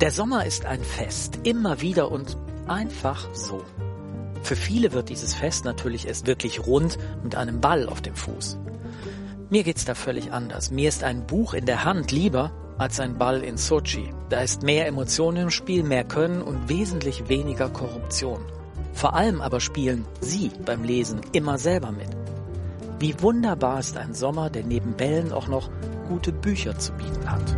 Der Sommer ist ein Fest, immer wieder und einfach so. Für viele wird dieses Fest natürlich erst wirklich rund mit einem Ball auf dem Fuß. Mir geht's da völlig anders. Mir ist ein Buch in der Hand lieber als ein Ball in Sochi. Da ist mehr Emotionen im Spiel, mehr Können und wesentlich weniger Korruption. Vor allem aber spielen Sie beim Lesen immer selber mit. Wie wunderbar ist ein Sommer, der neben Bällen auch noch gute Bücher zu bieten hat.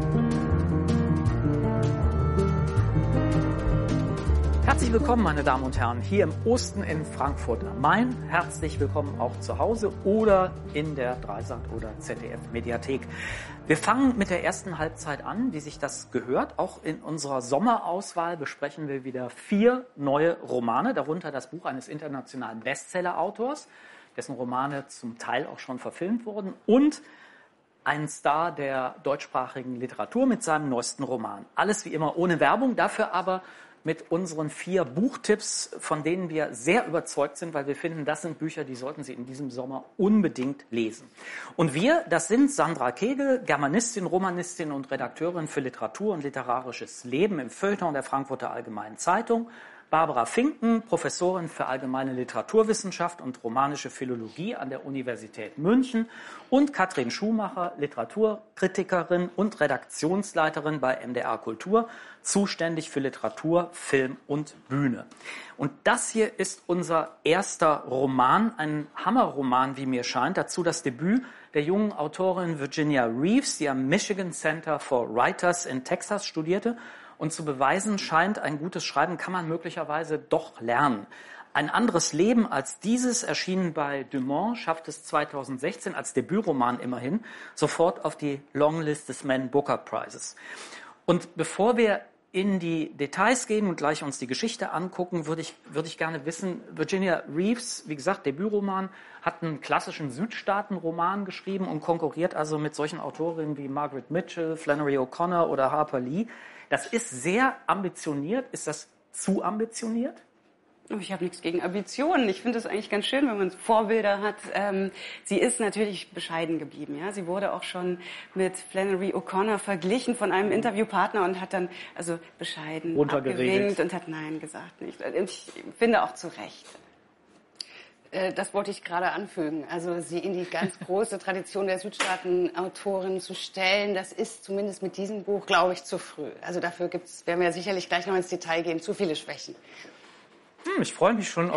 Herzlich willkommen, meine Damen und Herren, hier im Osten in Frankfurt am Main. Herzlich willkommen auch zu Hause oder in der Dreisat oder ZDF-Mediathek. Wir fangen mit der ersten Halbzeit an, wie sich das gehört. Auch in unserer Sommerauswahl besprechen wir wieder 4 neue Romane, darunter das Buch eines internationalen Bestseller-Autors, dessen Romane zum Teil auch schon verfilmt wurden, und einen Star der deutschsprachigen Literatur mit seinem neuesten Roman. Alles wie immer ohne Werbung, dafür aber mit unseren 4 Buchtipps, von denen wir sehr überzeugt sind, weil wir finden, das sind Bücher, die sollten Sie in diesem Sommer unbedingt lesen. Und wir, das sind Sandra Kegel, Germanistin, Romanistin und Redakteurin für Literatur und literarisches Leben im Feuilleton der Frankfurter Allgemeinen Zeitung, Barbara Finken, Professorin für allgemeine Literaturwissenschaft und romanische Philologie an der Universität München, und Katrin Schumacher, Literaturkritikerin und Redaktionsleiterin bei MDR Kultur, zuständig für Literatur, Film und Bühne. Und das hier ist unser erster Roman, ein Hammerroman, wie mir scheint. Dazu das Debüt der jungen Autorin Virginia Reeves, die am Michigan Center for Writers in Texas studierte und zu beweisen scheint, ein gutes Schreiben kann man möglicherweise doch lernen. Ein anderes Leben als dieses, erschienen bei Dumont, schafft es 2016 als Debütroman immerhin sofort auf die Longlist des Man Booker Prizes. Und bevor wir in die Details gehen und gleich uns die Geschichte angucken, würde ich gerne wissen, Virginia Reeves, wie gesagt, Debütroman, hat einen klassischen Südstaaten-Roman geschrieben und konkurriert also mit solchen Autorinnen wie Margaret Mitchell, Flannery O'Connor oder Harper Lee. Das ist sehr ambitioniert. Ist das zu ambitioniert? Ich habe nichts gegen Ambitionen. Ich finde es eigentlich ganz schön, wenn man Vorbilder hat. Sie ist natürlich bescheiden geblieben. Ja? Sie wurde auch schon mit Flannery O'Connor verglichen von einem Interviewpartner und hat dann also bescheiden abgewinkt und hat Nein gesagt. Ich finde auch zu Recht. Das wollte ich gerade anfügen. Also sie in die ganz große Tradition der Südstaaten-Autoren zu stellen, das ist zumindest mit diesem Buch, glaube ich, zu früh. Also dafür werden wir sicherlich gleich noch ins Detail gehen, zu viele Schwächen. Ich freue mich schon auf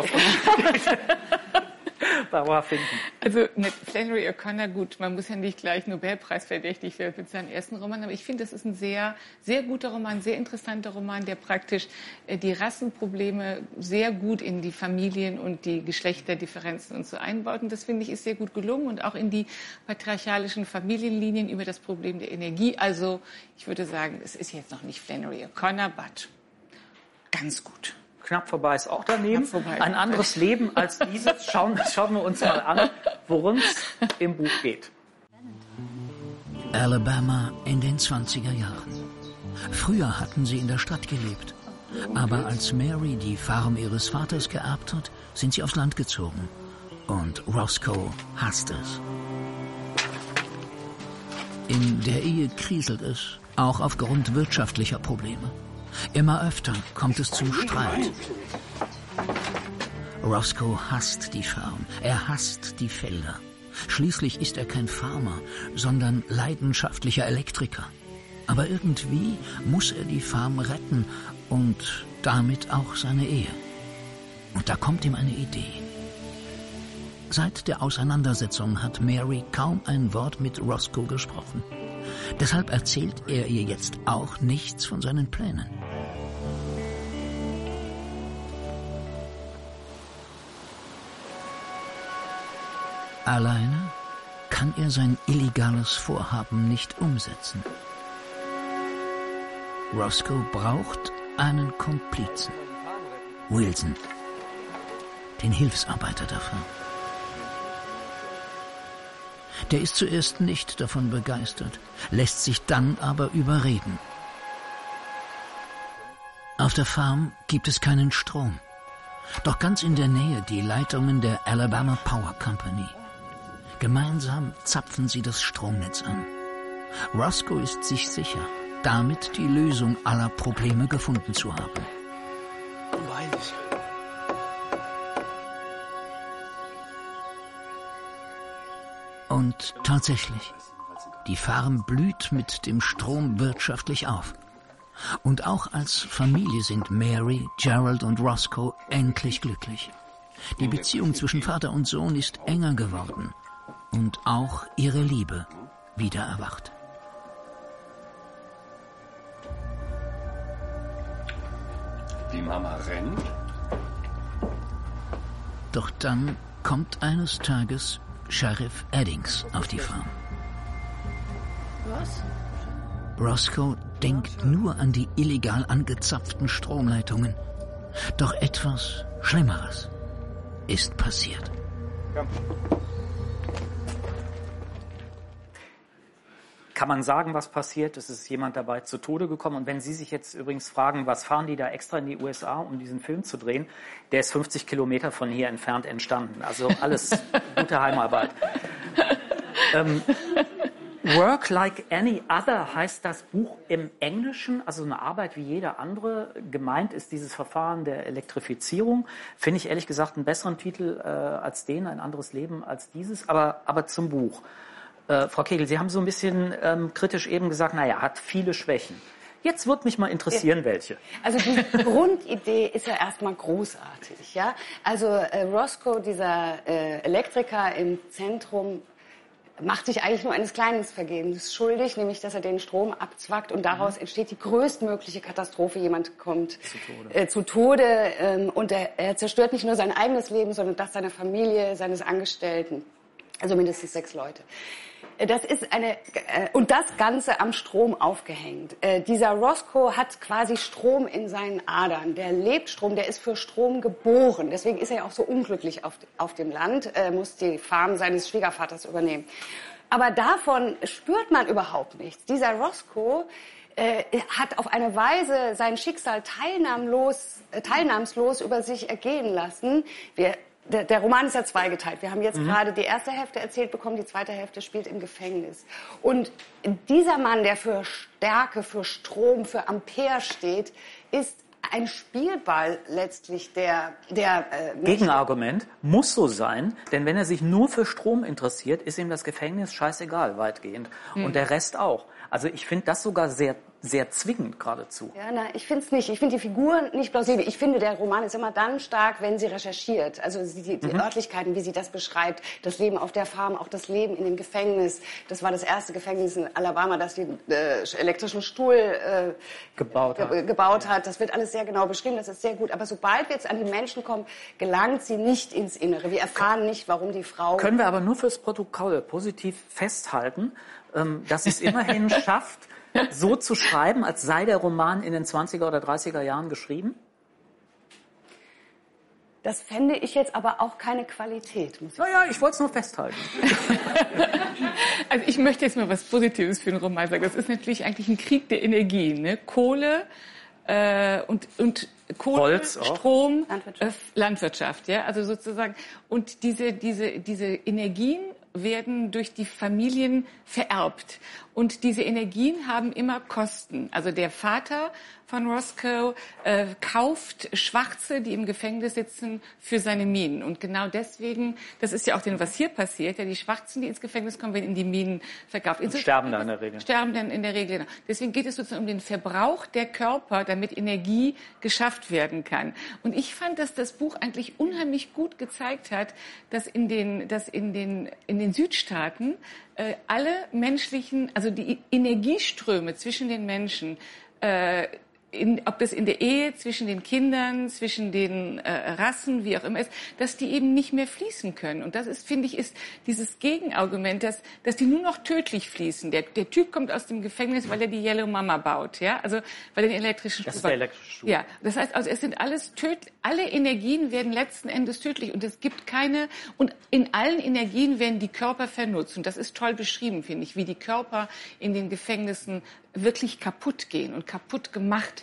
Barbara Finken. Also mit Flannery O'Connor, gut, man muss ja nicht gleich Nobelpreis verdächtig werden mit seinem ersten Roman, aber ich finde, das ist ein sehr, sehr guter Roman, sehr interessanter Roman, der praktisch die Rassenprobleme sehr gut in die Familien und die Geschlechterdifferenzen und so einbaut. Und das, finde ich, ist sehr gut gelungen und auch in die patriarchalischen Familienlinien über das Problem der Energie. Also ich würde sagen, es ist jetzt noch nicht Flannery O'Connor, aber ganz gut. Knapp vorbei ist auch daneben. Ein anderes Leben als dieses. Schauen wir uns mal an, worum es im Buch geht. Alabama in den 20er Jahren. Früher hatten sie in der Stadt gelebt. Aber als Mary die Farm ihres Vaters geerbt hat, sind sie aufs Land gezogen. Und Roscoe hasst es. In der Ehe kriselt es, auch aufgrund wirtschaftlicher Probleme. Immer öfter kommt es zum Streit. Roscoe hasst die Farm, er hasst die Felder. Schließlich ist er kein Farmer, sondern leidenschaftlicher Elektriker. Aber irgendwie muss er die Farm retten und damit auch seine Ehe. Und da kommt ihm eine Idee. Seit der Auseinandersetzung hat Mary kaum ein Wort mit Roscoe gesprochen. Deshalb erzählt er ihr jetzt auch nichts von seinen Plänen. Alleine kann er sein illegales Vorhaben nicht umsetzen. Roscoe braucht einen Komplizen. Wilson, den Hilfsarbeiter dafür. Der ist zuerst nicht davon begeistert, lässt sich dann aber überreden. Auf der Farm gibt es keinen Strom. Doch ganz in der Nähe die Leitungen der Alabama Power Company. Gemeinsam zapfen sie das Stromnetz an. Roscoe ist sich sicher, damit die Lösung aller Probleme gefunden zu haben. Und tatsächlich, die Farm blüht mit dem Strom wirtschaftlich auf. Und auch als Familie sind Mary, Gerald und Roscoe endlich glücklich. Die Beziehung zwischen Vater und Sohn ist enger geworden und auch ihre Liebe wieder erwacht. Die Mama rennt. Doch dann kommt eines Tages Sheriff Eddings auf die Farm. Was? Roscoe denkt nur an die illegal angezapften Stromleitungen. Doch etwas Schlimmeres ist passiert. Kann man sagen, was passiert? Es ist jemand dabei zu Tode gekommen. Und wenn Sie sich jetzt übrigens fragen, was fahren die da extra in die USA, um diesen Film zu drehen, der ist 50 Kilometer von hier entfernt entstanden. Also alles gute Heimarbeit. Work Like Any Other heißt das Buch im Englischen, also eine Arbeit wie jede andere. Gemeint ist dieses Verfahren der Elektrifizierung. Finde ich ehrlich gesagt einen besseren Titel als den, ein anderes Leben als dieses, aber zum Buch. Frau Kegel, Sie haben so ein bisschen kritisch eben gesagt, naja, hat viele Schwächen. Jetzt würde mich mal interessieren, welche. Also die Grundidee ist ja erstmal großartig. Ja? Also Roscoe, dieser Elektriker im Zentrum, macht sich eigentlich nur eines kleinen Vergehens schuldig, nämlich dass er den Strom abzwackt und daraus entsteht die größtmögliche Katastrophe. Jemand kommt zu Tode und er zerstört nicht nur sein eigenes Leben, sondern das seiner Familie, seines Angestellten. Also mindestens 6 Leute. Das ist und das Ganze am Strom aufgehängt. Dieser Roscoe hat quasi Strom in seinen Adern. Der lebt Strom, der ist für Strom geboren. Deswegen ist er ja auch so unglücklich auf dem Land, muss die Farm seines Schwiegervaters übernehmen. Aber davon spürt man überhaupt nichts. Dieser Roscoe hat auf eine Weise sein Schicksal teilnahmslos über sich ergehen lassen. Der Roman ist ja zweigeteilt. Wir haben jetzt gerade die erste Hälfte erzählt bekommen, die zweite Hälfte spielt im Gefängnis. Und dieser Mann, der für Stärke, für Strom, für Ampere steht, ist ein Spielball letztlich der Gegenargument muss so sein, denn wenn er sich nur für Strom interessiert, ist ihm das Gefängnis scheißegal weitgehend. Und der Rest auch. Also ich finde das sogar sehr, sehr zwingend geradezu. Ja, ich finde es nicht. Ich finde die Figuren nicht plausibel. Ich finde, der Roman ist immer dann stark, wenn sie recherchiert. Also die Örtlichkeiten, wie sie das beschreibt, das Leben auf der Farm, auch das Leben in dem Gefängnis. Das war das erste Gefängnis in Alabama, das den elektrischen Stuhl gebaut hat. Das wird alles sehr genau beschrieben, das ist sehr gut. Aber sobald wir jetzt an die Menschen kommen, gelangt sie nicht ins Innere. Wir erfahren nicht, warum die Frau... Können wir aber nur fürs Protokoll positiv festhalten, dass es immerhin schafft, so zu schreiben, als sei der Roman in den 20er oder 30er Jahren geschrieben? Das fände ich jetzt aber auch keine Qualität, muss ich sagen. Naja, ich wollte es nur festhalten. Also ich möchte jetzt mal was Positives für den Roman sagen. Das ist natürlich eigentlich ein Krieg der Energien. Ne? Kohle und Kohle, Holz auch. Strom, Landwirtschaft. Ja? Also sozusagen. Und diese Energien werden durch die Familien vererbt. Und diese Energien haben immer Kosten. Also der Vater von Roscoe kauft Schwarze, die im Gefängnis sitzen, für seine Minen. Und genau deswegen, das ist ja auch was hier passiert, ja, die Schwarzen, die ins Gefängnis kommen, werden in die Minen verkauft. Und sterben dann in der Regel. Sterben dann in der Regel. Deswegen geht es sozusagen um den Verbrauch der Körper, damit Energie geschafft werden kann. Und ich fand, dass das Buch eigentlich unheimlich gut gezeigt hat, dass in den Südstaaten alle menschlichen, also die Energieströme zwischen den Menschen, ob das in der Ehe, zwischen den Kindern, zwischen den Rassen, wie auch immer ist, dass die eben nicht mehr fließen können. Und das ist, finde ich, ist dieses Gegenargument, dass die nur noch tödlich fließen. Der Typ kommt aus dem Gefängnis, weil er die Yellow Mama baut, ja, also weil er den elektrischen Stuhl. Das ist der elektrische Stuhl. Ja, das heißt, also es sind alles alle Energien werden letzten Endes tödlich und es gibt keine, und in allen Energien werden die Körper vernutzt. Und das ist toll beschrieben, finde ich, wie die Körper in den Gefängnissen wirklich kaputt gehen und kaputt gemacht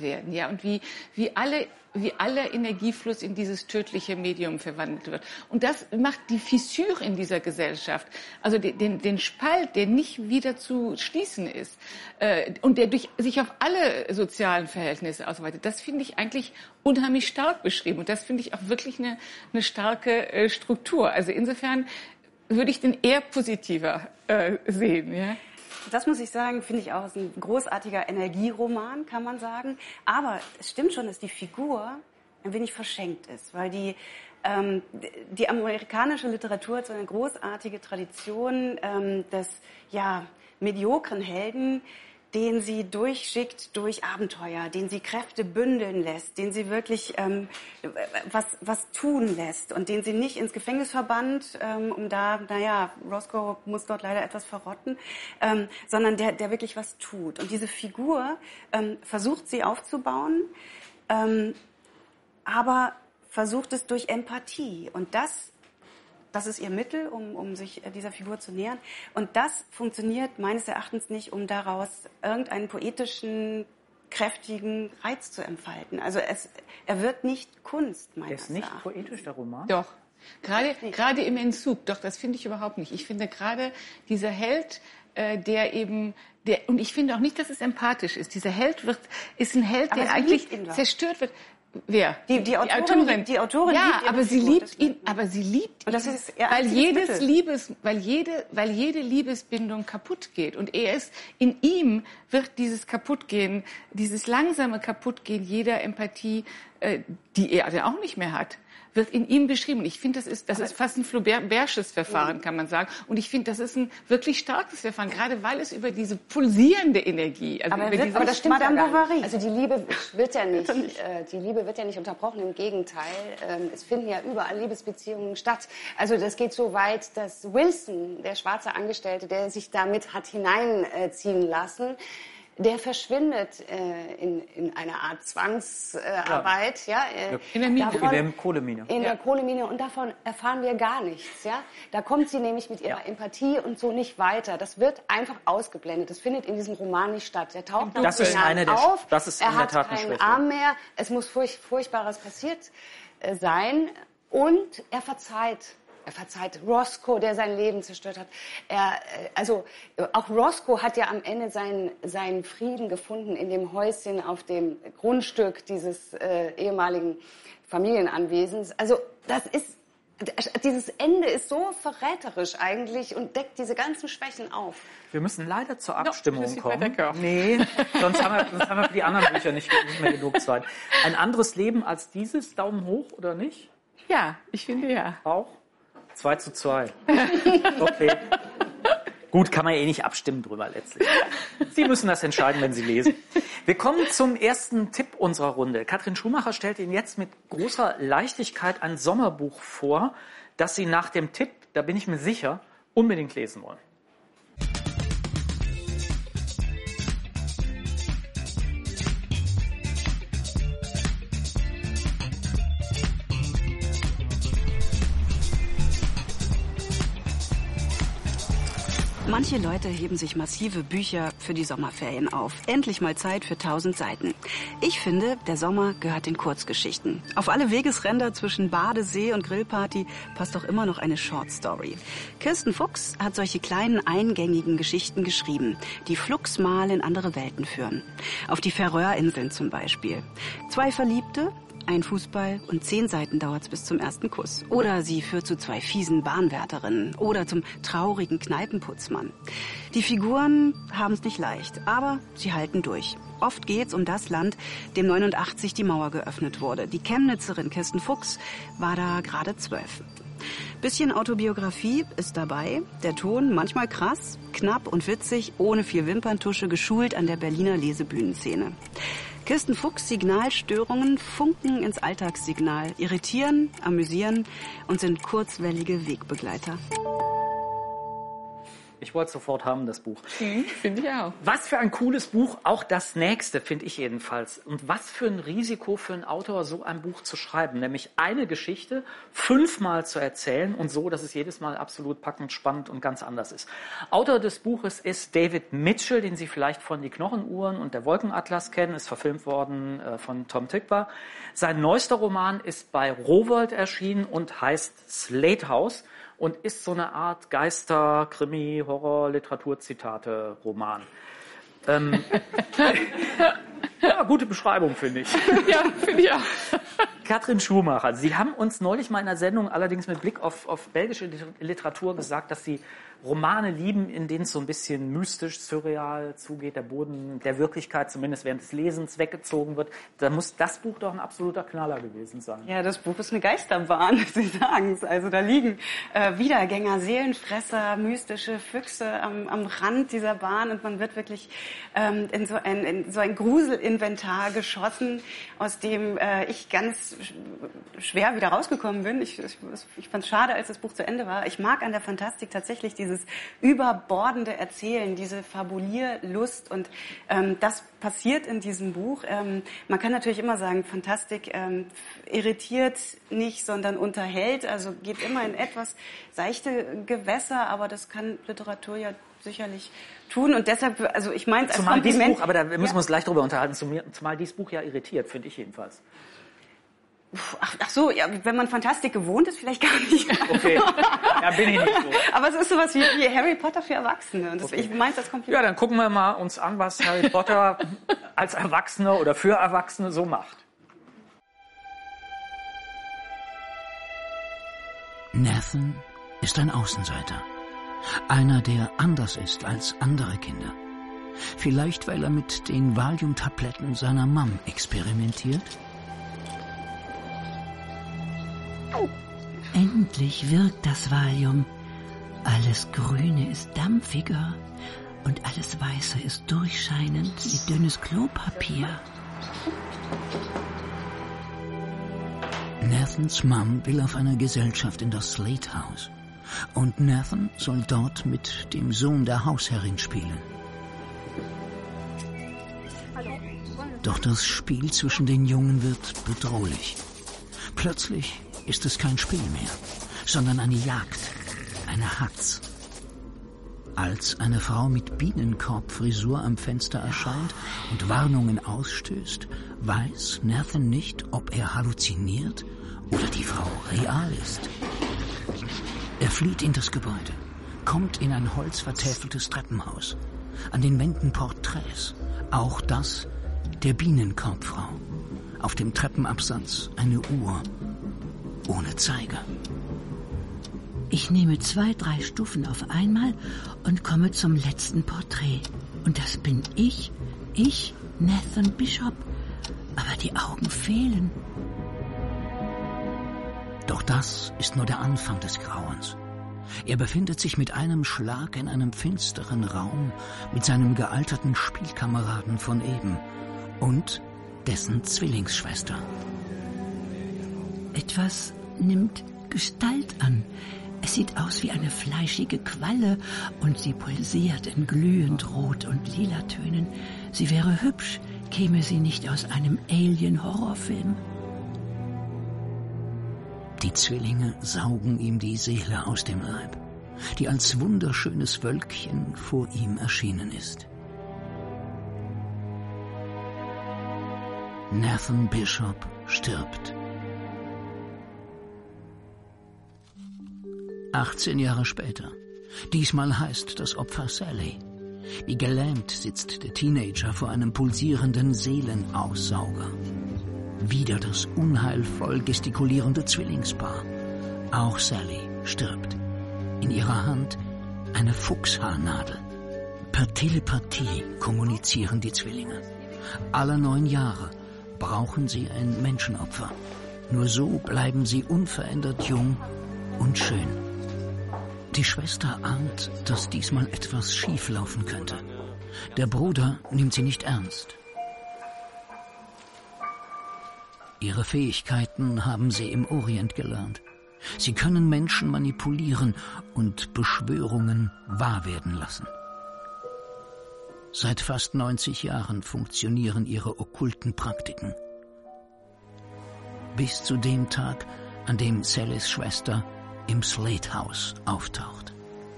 werden, ja, und wie aller Energiefluss in dieses tödliche Medium verwandelt wird. Und das macht die Fissure in dieser Gesellschaft, also den Spalt, der nicht wieder zu schließen ist und der sich auf alle sozialen Verhältnisse ausweitet. Das finde ich eigentlich unheimlich stark beschrieben und das finde ich auch wirklich eine starke Struktur. Also insofern würde ich den eher positiver sehen, ja. Das muss ich sagen, finde ich auch, ist ein großartiger Energieroman, kann man sagen. Aber es stimmt schon, dass die Figur ein wenig verschenkt ist, weil die amerikanische Literatur hat so eine großartige Tradition des mediokren Helden, den sie durchschickt durch Abenteuer, den sie Kräfte bündeln lässt, den sie wirklich was tun lässt und den sie nicht ins Gefängnis verbannt, Roscoe muss dort leider etwas verrotten, sondern der wirklich was tut. Und diese Figur versucht sie aufzubauen, aber versucht es durch Empathie. Und das ist ihr Mittel, um sich dieser Figur zu nähern. Und das funktioniert meines Erachtens nicht, um daraus irgendeinen poetischen, kräftigen Reiz zu entfalten. Also er wird nicht Kunst, meines Erachtens. Er ist nicht poetisch, der Roman? Doch. Gerade im Entzug, doch, das finde ich überhaupt nicht. Ich finde gerade dieser Held, und ich finde auch nicht, dass es empathisch ist. Dieser Held ist ein Held, der eigentlich zerstört wird. Wer? Die Autorin. Die Autorin ja, liebt aber sie liebt ihn. Aber sie liebt ihn, und das ist weil jede Liebesbindung kaputt geht. Und in ihm wird dieses Kaputtgehen, dieses langsame Kaputtgehen jeder Empathie, die er auch nicht mehr hat, wird in ihm beschrieben. Ich finde, das ist fast ein Flaubertsches Verfahren, kann man sagen. Und ich finde, das ist ein wirklich starkes Verfahren, gerade weil es über diese pulsierende Energie. Also aber das stimmt Madame Bovary. Also die Liebe wird ja nicht unterbrochen. Im Gegenteil, es finden ja überall Liebesbeziehungen statt. Also das geht so weit, dass Wilson, der schwarze Angestellte, der sich damit hat hineinziehen lassen, der verschwindet in einer Art Zwangsarbeit, in der Mine, in der Kohlemine. In der Kohlemine, und davon erfahren wir gar nichts, ja. Da kommt sie nämlich mit ihrer Empathie und so nicht weiter. Das wird einfach ausgeblendet. Das findet in diesem Roman nicht statt. Der taucht nach das ist Jahren auf. Das ist er in der Tat hat keinen Arm mehr. Es muss Furchtbares passiert sein, und er verzeiht. Er verzeiht Roscoe, der sein Leben zerstört hat. Auch Roscoe hat ja am Ende seinen Frieden gefunden in dem Häuschen auf dem Grundstück dieses ehemaligen Familienanwesens. Also dieses Ende ist so verräterisch eigentlich und deckt diese ganzen Schwächen auf. Wir müssen leider zur Abstimmung kommen. Nee, sonst haben wir für die anderen Bücher nicht mehr genug Zeit. Ein anderes Leben als dieses, Daumen hoch oder nicht? Ja, ich finde ja. Auch? 2:2. Okay. Gut, kann man eh nicht abstimmen drüber letztlich. Sie müssen das entscheiden, wenn Sie lesen. Wir kommen zum ersten Tipp unserer Runde. Katrin Schumacher stellt Ihnen jetzt mit großer Leichtigkeit ein Sommerbuch vor, das Sie nach dem Tipp, da bin ich mir sicher, unbedingt lesen wollen. Manche Leute heben sich massive Bücher für die Sommerferien auf. Endlich mal Zeit für 1000 Seiten. Ich finde, der Sommer gehört den Kurzgeschichten. Auf alle Wegesränder zwischen Badesee und Grillparty passt auch immer noch eine Shortstory. Kirsten Fuchs hat solche kleinen eingängigen Geschichten geschrieben, die flugs mal in andere Welten führen. Auf die Färöerinseln zum Beispiel. 2 Verliebte, ein Fußball und 10 Seiten dauert's bis zum ersten Kuss. Oder sie führt zu 2 fiesen Bahnwärterinnen oder zum traurigen Kneipenputzmann. Die Figuren haben's nicht leicht, aber sie halten durch. Oft geht's um das Land, dem 89 die Mauer geöffnet wurde. Die Chemnitzerin Kirsten Fuchs war da gerade 12. Bisschen Autobiografie ist dabei. Der Ton manchmal krass, knapp und witzig, ohne viel Wimperntusche, geschult an der Berliner Lesebühnenszene. Kirsten Fuchs' Signalstörungen funken ins Alltagssignal, irritieren, amüsieren und sind kurzwellige Wegbegleiter. Ich wollte es sofort haben, das Buch. Finde ich auch. Was für ein cooles Buch, auch das nächste, finde ich jedenfalls. Und was für ein Risiko für einen Autor, so ein Buch zu schreiben. Nämlich eine Geschichte 5-mal zu erzählen und so, dass es jedes Mal absolut packend, spannend und ganz anders ist. Autor des Buches ist David Mitchell, den Sie vielleicht von Die Knochenuhren und der Wolkenatlas kennen, ist verfilmt worden von Tom Tykwer. Sein neuester Roman ist bei Rowohlt erschienen und heißt Slate House. Und ist so eine Art Geister-, Krimi-, Horror-, Literatur-Zitate-Roman. Ja, gute Beschreibung, finde ich. Ja, finde ich auch. Katrin Schumacher, Sie haben uns neulich mal in der Sendung, allerdings mit Blick auf belgische Literatur, gesagt, dass Sie Romane lieben, in denen es so ein bisschen mystisch, surreal zugeht, der Boden der Wirklichkeit zumindest während des Lesens weggezogen wird. Da muss das Buch doch ein absoluter Knaller gewesen sein. Ja, das Buch ist eine Geisterbahn, Sie sagen es. Also da liegen Wiedergänger, Seelenfresser, mystische Füchse am Rand dieser Bahn und man wird wirklich in so ein Gruselinventar geschossen, aus dem ich ganz schwer wieder rausgekommen bin. Ich fand es schade, als das Buch zu Ende war. Ich mag an der Fantastik tatsächlich dieses überbordende Erzählen, diese Fabulierlust und das passiert in diesem Buch. Man kann natürlich immer sagen, Fantastik irritiert nicht, sondern unterhält, also geht immer in etwas seichte Gewässer, aber das kann Literatur ja sicherlich tun und deshalb, also ich meine es als Kompliment. Buch, aber da müssen wir uns gleich drüber unterhalten, zumal dieses Buch ja irritiert, finde ich jedenfalls. Ach so, ja, wenn man Fantastik gewohnt ist, vielleicht gar nicht. Okay, ja, bin ich nicht so. Aber es ist sowas wie Harry Potter für Erwachsene. Und das, okay. Ich meine es als Kompliment. Ja, dann gucken wir mal uns an, was Harry Potter als Erwachsene oder für Erwachsene so macht. Nathan ist ein Außenseiter. Einer, der anders ist als andere Kinder. Vielleicht, weil er mit den Valium-Tabletten seiner Mom experimentiert? Endlich wirkt das Valium. Alles Grüne ist dampfiger und alles Weiße ist durchscheinend wie dünnes Klopapier. Nathans Mom will auf eine Gesellschaft in das Slate House. Und Nathan soll dort mit dem Sohn der Hausherrin spielen. Doch das Spiel zwischen den Jungen wird bedrohlich. Plötzlich ist es kein Spiel mehr, sondern eine Jagd, eine Hatz. Als eine Frau mit Bienenkorbfrisur am Fenster erscheint und Warnungen ausstößt, weiß Nathan nicht, ob er halluziniert oder die Frau real ist. Er flieht in das Gebäude, kommt in ein holzvertäfeltes Treppenhaus. An den Wänden Porträts, auch das der Bienenkorbfrau. Auf dem Treppenabsatz eine Uhr. Ohne Zeiger. Ich nehme 2, 3 Stufen auf einmal und komme zum letzten Porträt. Und das bin ich, Nathan Bishop. Aber die Augen fehlen. Doch das ist nur der Anfang des Grauens. Er befindet sich mit einem Schlag in einem finsteren Raum mit seinem gealterten Spielkameraden von eben und dessen Zwillingsschwester. Etwas nimmt Gestalt an. Es sieht aus wie eine fleischige Qualle und sie pulsiert in glühend Rot- und Lilatönen. Sie wäre hübsch, käme sie nicht aus einem Alien-Horrorfilm. Die Zwillinge saugen ihm die Seele aus dem Leib, die als wunderschönes Wölkchen vor ihm erschienen ist. Nathan Bishop stirbt. 18 Jahre später. Diesmal heißt das Opfer Sally. Wie gelähmt sitzt der Teenager vor einem pulsierenden Seelenaussauger. Wieder das unheilvoll gestikulierende Zwillingspaar. Auch Sally stirbt. In ihrer Hand eine Fuchshaarnadel. Per Telepathie kommunizieren die Zwillinge. Alle 9 Jahre brauchen sie ein Menschenopfer. Nur so bleiben sie unverändert jung und schön. Die Schwester ahnt, dass diesmal etwas schieflaufen könnte. Der Bruder nimmt sie nicht ernst. Ihre Fähigkeiten haben sie im Orient gelernt. Sie können Menschen manipulieren und Beschwörungen wahr werden lassen. Seit fast 90 Jahren funktionieren ihre okkulten Praktiken. Bis zu dem Tag, an dem Sallys Schwester im Slate House auftaucht.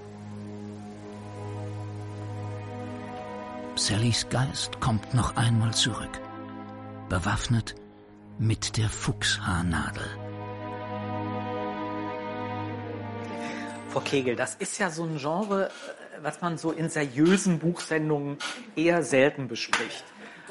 Sallys Geist kommt noch einmal zurück, bewaffnet mit der Fuchshaarnadel. Frau Kegel, das ist ja so ein Genre, was man so in seriösen Buchsendungen eher selten bespricht.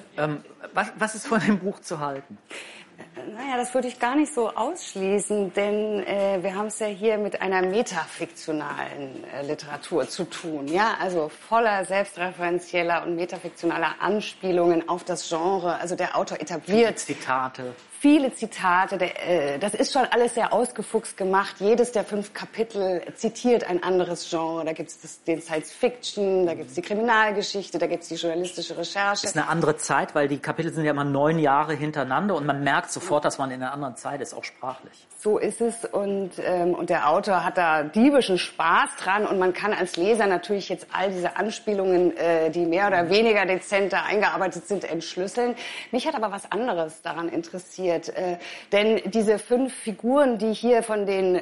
Was ist von dem Buch zu halten? Naja, das würde ich gar nicht so ausschließen, denn wir haben es ja hier mit einer metafiktionalen Literatur zu tun, ja, also voller selbstreferenzieller und metafiktionaler Anspielungen auf das Genre. Also der Autor etabliert viele Zitate, das ist schon alles sehr ausgefuchst gemacht. Jedes der 5 Kapitel zitiert ein anderes Genre. Da gibt es den Science-Fiction, da gibt es die Kriminalgeschichte, da gibt es die journalistische Recherche. Das ist eine andere Zeit, weil die Kapitel sind ja immer 9 Jahre hintereinander und man merkt sofort, dass man in einer anderen Zeit ist, auch sprachlich. So ist es und der Autor hat da diebischen Spaß dran und man kann als Leser natürlich jetzt all diese Anspielungen, die mehr oder weniger dezent da eingearbeitet sind, entschlüsseln. Mich hat aber was anderes daran interessiert. Denn diese 5 Figuren, die hier von den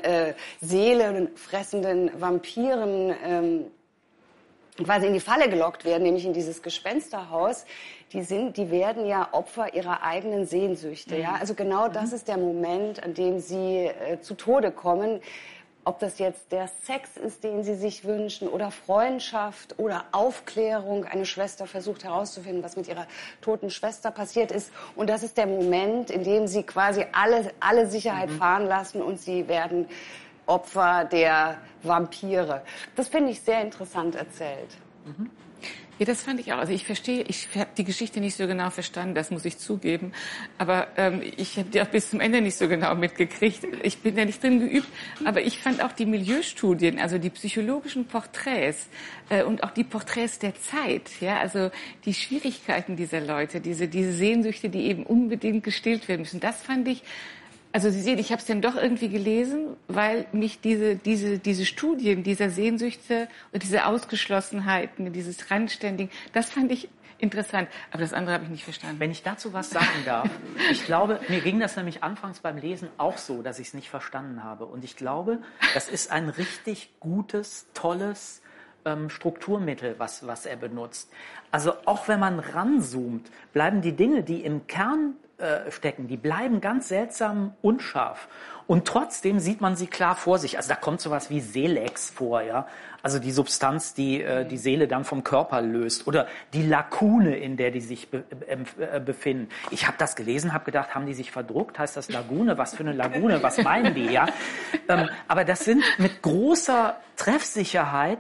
seelenfressenden Vampiren quasi in die Falle gelockt werden, nämlich in dieses Gespensterhaus, die werden ja Opfer ihrer eigenen Sehnsüchte. Ja? Also genau das ist der Moment, an dem sie zu Tode kommen. Ob das jetzt der Sex ist, den sie sich wünschen, oder Freundschaft oder Aufklärung. Eine Schwester versucht herauszufinden, was mit ihrer toten Schwester passiert ist. Und das ist der Moment, in dem sie quasi alle Sicherheit fahren lassen und sie werden Opfer der Vampire. Das finde ich sehr interessant erzählt. Mhm. Ja, das fand ich auch. Also ich habe die Geschichte nicht so genau verstanden, das muss ich zugeben. Aber ich habe die auch bis zum Ende nicht so genau mitgekriegt. Ich bin da nicht drin geübt. Aber ich fand auch die Milieustudien, also die psychologischen Porträts und auch die Porträts der Zeit, ja, also die Schwierigkeiten dieser Leute, diese Sehnsüchte, die eben unbedingt gestillt werden müssen, das fand ich. Also Sie sehen, ich habe es dann doch irgendwie gelesen, weil mich diese Studien dieser Sehnsüchte und diese Ausgeschlossenheiten, dieses Randständigen, das fand ich interessant. Aber das andere habe ich nicht verstanden. Wenn ich dazu was sagen darf, ich glaube, mir ging das nämlich anfangs beim Lesen auch so, dass ich es nicht verstanden habe. Und ich glaube, das ist ein richtig gutes, tolles Strukturmittel, was er benutzt. Also auch wenn man ranzoomt, bleiben die Dinge, die im Kern stecken, die bleiben ganz seltsam unscharf. Und trotzdem sieht man sie klar vor sich. Also da kommt sowas wie Seelex vor, ja. Also die Substanz, die die Seele dann vom Körper löst. Oder die Lagune, in der die sich befinden. Ich habe das gelesen, habe gedacht, haben die sich verdruckt? Heißt das Lagune? Was für eine Lagune? Was meinen die, ja? Aber das sind mit großer Treffsicherheit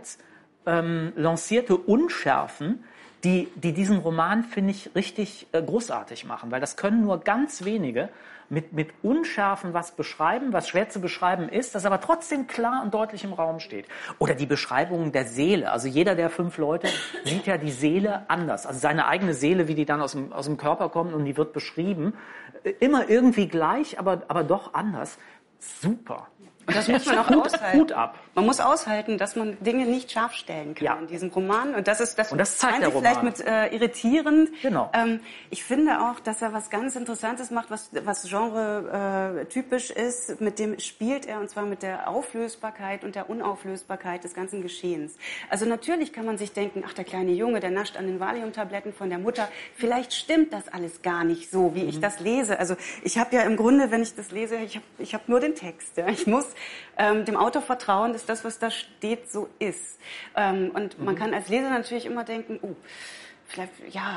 lancierte Unschärfen, die diesen Roman, finde ich, richtig großartig machen. Weil das können nur ganz wenige mit Unschärfen was beschreiben, was schwer zu beschreiben ist, das aber trotzdem klar und deutlich im Raum steht. Oder die Beschreibungen der Seele. Also jeder der 5 Leute sieht ja die Seele anders. Also seine eigene Seele, wie die dann aus dem Körper kommt und die wird beschrieben. Immer irgendwie gleich, aber doch anders. Super. Und das muss man auch aushalten. Hut ab. Man muss aushalten, dass man Dinge nicht scharf stellen kann in diesem Roman. Und das zeigt der Roman. Vielleicht mit irritierend. Genau. Ich finde auch, dass er was ganz Interessantes macht, was Genre typisch ist. Mit dem spielt er, und zwar mit der Auflösbarkeit und der Unauflösbarkeit des ganzen Geschehens. Also natürlich kann man sich denken, ach, der kleine Junge, der nascht an den Valium-Tabletten von der Mutter. Vielleicht stimmt das alles gar nicht so, wie ich das lese. Also ich habe ja im Grunde, wenn ich das lese, ich hab nur den Text. Ja. Ich muss dem Autor vertrauen, dass das, was da steht, so ist. Und man kann als Leser natürlich immer denken, vielleicht,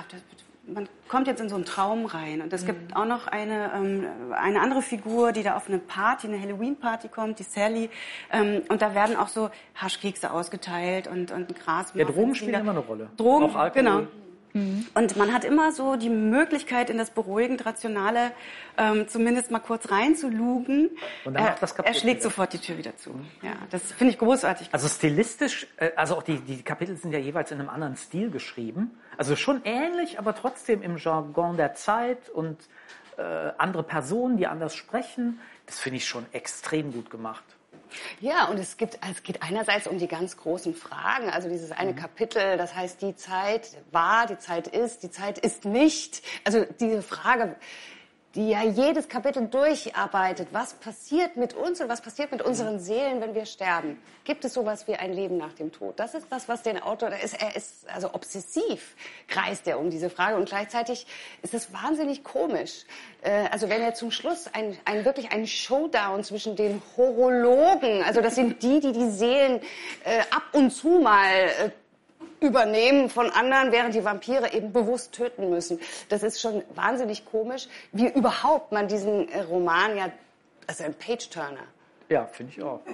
man kommt jetzt in so einen Traum rein. Und es gibt auch noch eine andere Figur, die da auf eine Halloween-Party kommt, die Sally. Und da werden auch so Haschkekse ausgeteilt und Gras. Ja, Drogen spielen immer eine Rolle. Drogen, auch Alkohol. Genau. Und man hat immer so die Möglichkeit, in das beruhigend Rationale zumindest mal kurz reinzulugen. Und dann macht das kaputt. Er schlägt sofort die Tür wieder zu. Ja, das finde ich großartig. Also stilistisch, also auch die Kapitel sind ja jeweils in einem anderen Stil geschrieben. Also schon ähnlich, aber trotzdem im Jargon der Zeit und andere Personen, die anders sprechen. Das finde ich schon extrem gut gemacht. Ja, und es geht einerseits um die ganz großen Fragen, also dieses eine Kapitel, das heißt, die Zeit war, die Zeit ist nicht. Also diese Frage, die ja jedes Kapitel durcharbeitet, was passiert mit uns und was passiert mit unseren Seelen, wenn wir sterben? Gibt es sowas wie ein Leben nach dem Tod? Das ist das, was den Autor, er ist also obsessiv, kreist er um diese Frage und gleichzeitig ist es wahnsinnig komisch. Also wenn er zum Schluss wirklich einen Showdown zwischen den Horologen, also das sind die Seelen ab und zu mal übernehmen von anderen, während die Vampire eben bewusst töten müssen. Das ist schon wahnsinnig komisch, wie überhaupt man diesen Roman ja, also ein Page-Turner. Ja, finde ich auch.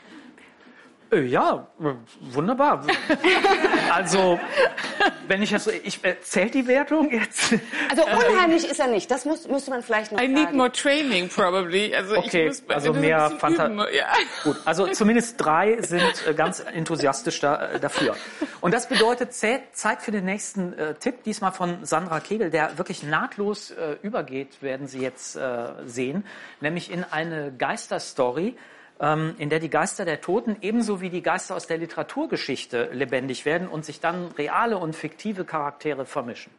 Ja, wunderbar. Also, wenn ich jetzt, zählt die Wertung jetzt? Also unheimlich ist er nicht. Das müsste man vielleicht noch sagen. I need more training, probably. Also okay, ich muss also mehr Fantasie. Ja. Gut, also zumindest 3 sind ganz enthusiastisch dafür. Und das bedeutet Zeit für den nächsten Tipp, diesmal von Sandra Kegel, der wirklich nahtlos übergeht, werden Sie jetzt sehen, nämlich in eine Geisterstory, in der die Geister der Toten ebenso wie die Geister aus der Literaturgeschichte lebendig werden und sich dann reale und fiktive Charaktere vermischen.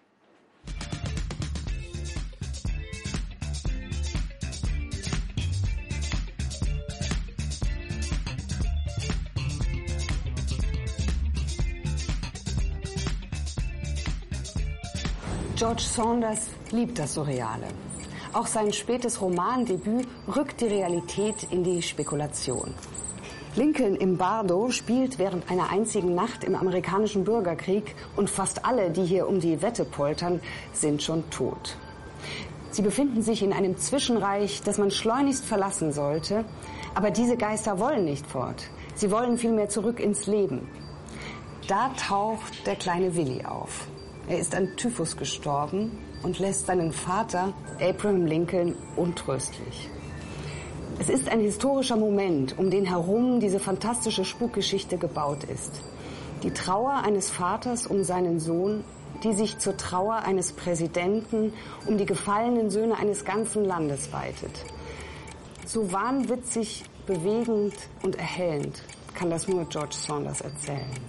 George Saunders liebt das Surreale. Auch sein spätes Romandebüt rückt die Realität in die Spekulation. Lincoln im Bardo spielt während einer einzigen Nacht im amerikanischen Bürgerkrieg und fast alle, die hier um die Wette poltern, sind schon tot. Sie befinden sich in einem Zwischenreich, das man schleunigst verlassen sollte, aber diese Geister wollen nicht fort. Sie wollen vielmehr zurück ins Leben. Da taucht der kleine Willi auf. Er ist an Typhus gestorben und lässt seinen Vater, Abraham Lincoln, untröstlich. Es ist ein historischer Moment, um den herum diese fantastische Spukgeschichte gebaut ist. Die Trauer eines Vaters um seinen Sohn, die sich zur Trauer eines Präsidenten um die gefallenen Söhne eines ganzen Landes weitet. So wahnwitzig, bewegend und erhellend kann das nur George Saunders erzählen.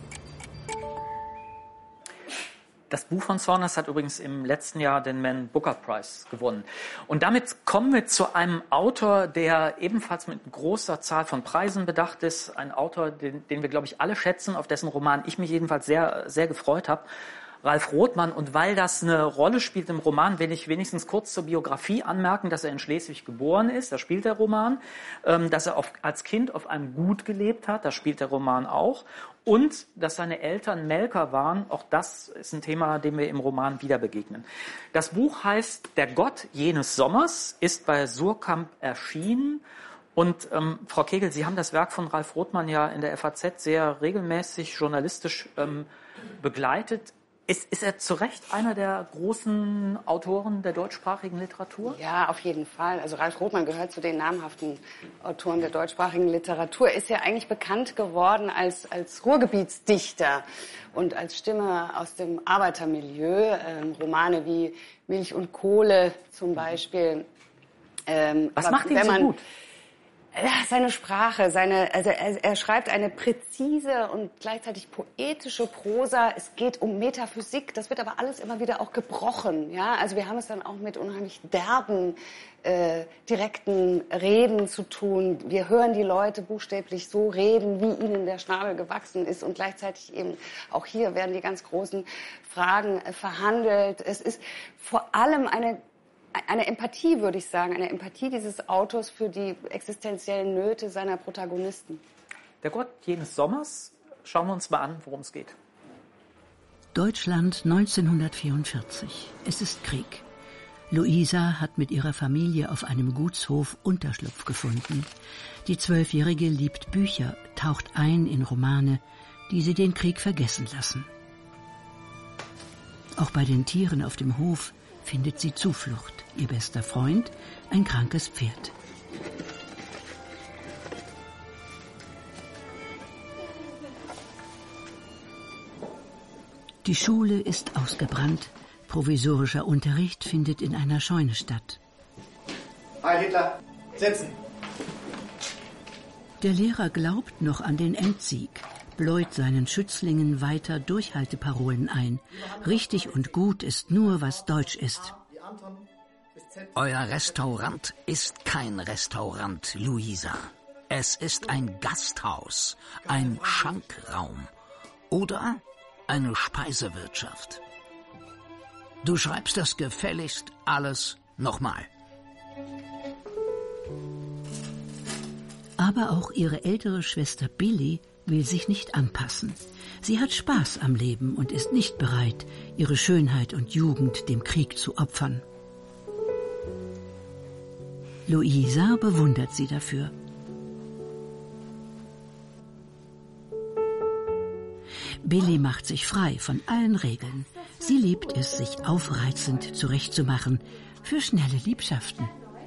Das Buch von Saunders hat übrigens im letzten Jahr den Man Booker Prize gewonnen. Und damit kommen wir zu einem Autor, der ebenfalls mit großer Zahl von Preisen bedacht ist. Ein Autor, den wir, glaube ich, alle schätzen, auf dessen Roman ich mich jedenfalls sehr, sehr gefreut habe. Ralf Rothman. Und weil das eine Rolle spielt im Roman, will ich wenigstens kurz zur Biografie anmerken, dass er in Schleswig geboren ist. Da spielt der Roman. Dass er als Kind auf einem Gut gelebt hat. Da spielt der Roman auch. Und dass seine Eltern Melker waren. Auch das ist ein Thema, dem wir im Roman wieder begegnen. Das Buch heißt Der Gott jenes Sommers, ist bei Suhrkamp erschienen. Und Frau Kegel, Sie haben das Werk von Ralf Rothman ja in der FAZ sehr regelmäßig journalistisch begleitet. Ist er zu Recht einer der großen Autoren der deutschsprachigen Literatur? Ja, auf jeden Fall. Also Ralf Rothman gehört zu den namhaften Autoren der deutschsprachigen Literatur. Ist ja eigentlich bekannt geworden als Ruhrgebietsdichter und als Stimme aus dem Arbeitermilieu. Romane wie Milch und Kohle zum Beispiel. Was macht ihn so gut? Seine Sprache, er schreibt eine präzise und gleichzeitig poetische Prosa. Es geht um Metaphysik, das wird aber alles immer wieder auch gebrochen. Ja, also wir haben es dann auch mit unheimlich derben, direkten Reden zu tun. Wir hören die Leute buchstäblich so reden, wie ihnen der Schnabel gewachsen ist, und gleichzeitig eben auch hier werden die ganz großen Fragen verhandelt. Es ist vor allem eine Empathie, würde ich sagen, eine Empathie dieses Autors für die existenziellen Nöte seiner Protagonisten. Der Gott jenes Sommers, schauen wir uns mal an, worum es geht. Deutschland 1944. Es ist Krieg. Luisa hat mit ihrer Familie auf einem Gutshof Unterschlupf gefunden. Die 12-Jährige liebt Bücher, taucht ein in Romane, die sie den Krieg vergessen lassen. Auch bei den Tieren auf dem Hof findet sie Zuflucht. Ihr bester Freund, ein krankes Pferd. Die Schule ist ausgebrannt. Provisorischer Unterricht findet in einer Scheune statt. Heil Hitler, sitzen! Der Lehrer glaubt noch an den Endsieg, bläut seinen Schützlingen weiter Durchhalteparolen ein. Richtig und gut ist nur, was deutsch ist. Euer Restaurant ist kein Restaurant, Luisa. Es ist ein Gasthaus, ein Schankraum oder eine Speisewirtschaft. Du schreibst das gefälligst alles nochmal. Aber auch ihre ältere Schwester Billy will sich nicht anpassen. Sie hat Spaß am Leben und ist nicht bereit, ihre Schönheit und Jugend dem Krieg zu opfern. Luisa bewundert sie dafür. Billy macht sich frei von allen Regeln. Sie liebt es, sich aufreizend zurechtzumachen für schnelle Liebschaften.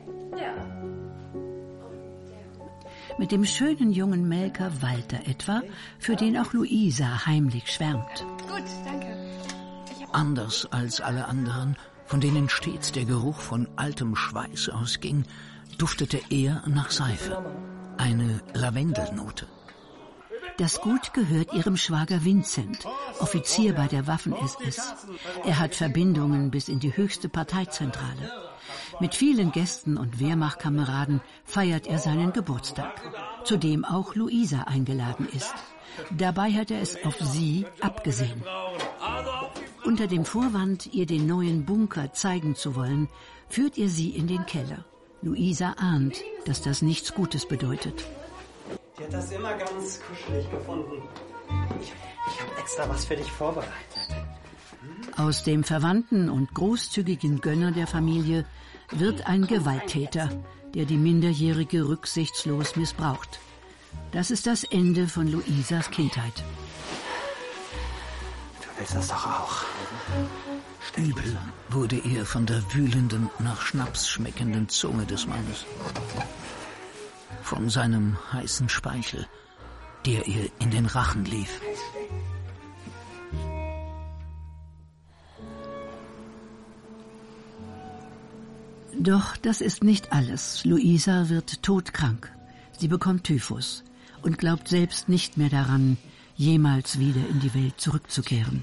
Mit dem schönen jungen Melker Walter etwa, für den auch Luisa heimlich schwärmt. Gut, danke. Anders als alle anderen, von denen stets der Geruch von altem Schweiß ausging, duftete er nach Seife. Eine Lavendelnote. Das Gut gehört ihrem Schwager Vincent, Offizier bei der Waffen-SS. Er hat Verbindungen bis in die höchste Parteizentrale. Mit vielen Gästen und Wehrmachtkameraden feiert er seinen Geburtstag, zu dem auch Luisa eingeladen ist. Dabei hat er es auf sie abgesehen. Unter dem Vorwand, ihr den neuen Bunker zeigen zu wollen, führt er sie in den Keller. Luisa ahnt, dass das nichts Gutes bedeutet. Die hat das immer ganz kuschelig gefunden. Ich habe extra was für dich vorbereitet. Aus dem Verwandten und großzügigen Gönner der Familie wird ein Gewalttäter, der die Minderjährige rücksichtslos missbraucht. Das ist das Ende von Luisas Kindheit. Du willst das doch auch. Übel wurde ihr von der wühlenden, nach Schnaps schmeckenden Zunge des Mannes. Von seinem heißen Speichel, der ihr in den Rachen lief. Doch das ist nicht alles. Luisa wird todkrank. Sie bekommt Typhus und glaubt selbst nicht mehr daran, jemals wieder in die Welt zurückzukehren.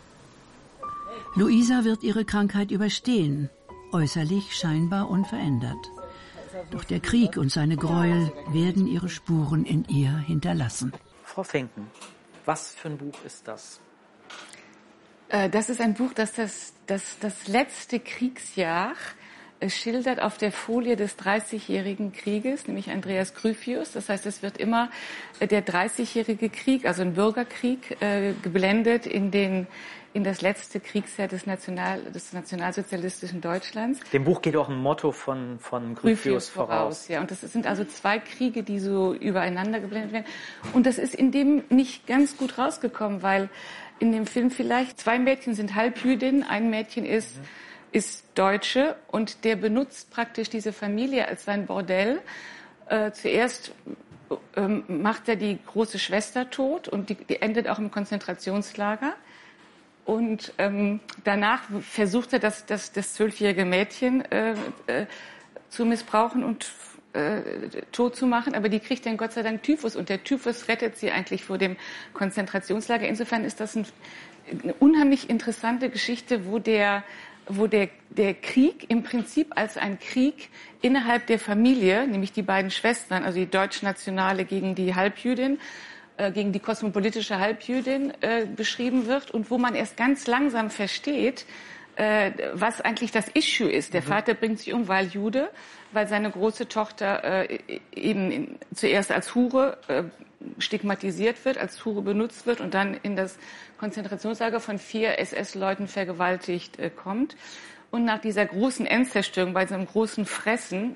Luisa wird ihre Krankheit überstehen, äußerlich scheinbar unverändert. Doch der Krieg und seine Gräuel werden ihre Spuren in ihr hinterlassen. Frau Finken, was für ein Buch ist das? Das ist ein Buch, das letzte Kriegsjahr schildert auf der Folie des 30-jährigen Krieges, nämlich Andreas Gryphius. Das heißt, es wird immer der 30-jährige Krieg, also ein Bürgerkrieg, geblendet in das letzte Kriegsjahr des nationalsozialistischen Deutschlands. Dem Buch geht auch ein Motto von Gryphius voraus. Ja, und das sind also zwei Kriege, die so übereinander geblendet werden. Und das ist in dem nicht ganz gut rausgekommen, weil in dem Film vielleicht 2 Mädchen sind Halbjüdinnen, ein Mädchen ist Deutsche und der benutzt praktisch diese Familie als sein Bordell. Zuerst macht er die große Schwester tot und die endet auch im Konzentrationslager. Und danach versucht er, das 12-jährige Mädchen zu missbrauchen und tot zu machen. Aber die kriegt dann Gott sei Dank Typhus und der Typhus rettet sie eigentlich vor dem Konzentrationslager. Insofern ist das eine unheimlich interessante Geschichte, wo der Krieg im Prinzip als ein Krieg innerhalb der Familie, nämlich die beiden Schwestern, also die Deutschnationale gegen die Halbjüdin, gegen die kosmopolitische Halbjüdin beschrieben wird und wo man erst ganz langsam versteht, was eigentlich das Issue ist. Der Vater bringt sich um, weil Jude, weil seine große Tochter eben zuerst als Hure stigmatisiert wird, als Hure benutzt wird und dann in das Konzentrationslager von 4 SS-Leuten vergewaltigt kommt. Und nach dieser großen Endzerstörung, bei so einem großen Fressen,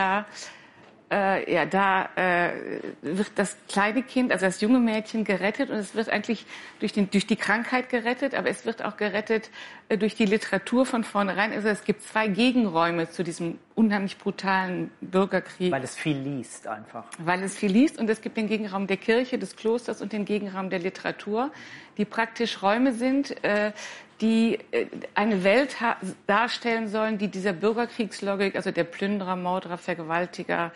wird das kleine Kind, also das junge Mädchen gerettet und es wird eigentlich durch die Krankheit gerettet, aber es wird auch gerettet durch die Literatur von vornherein. Also es gibt 2 Gegenräume zu diesem unheimlich brutalen Bürgerkrieg. Weil es viel liest einfach. Weil es viel liest und es gibt den Gegenraum der Kirche, des Klosters und den Gegenraum der Literatur, die praktisch Räume sind, die eine Welt darstellen sollen, die dieser Bürgerkriegslogik, also der Plünderer, Mörderer, Vergewaltiger,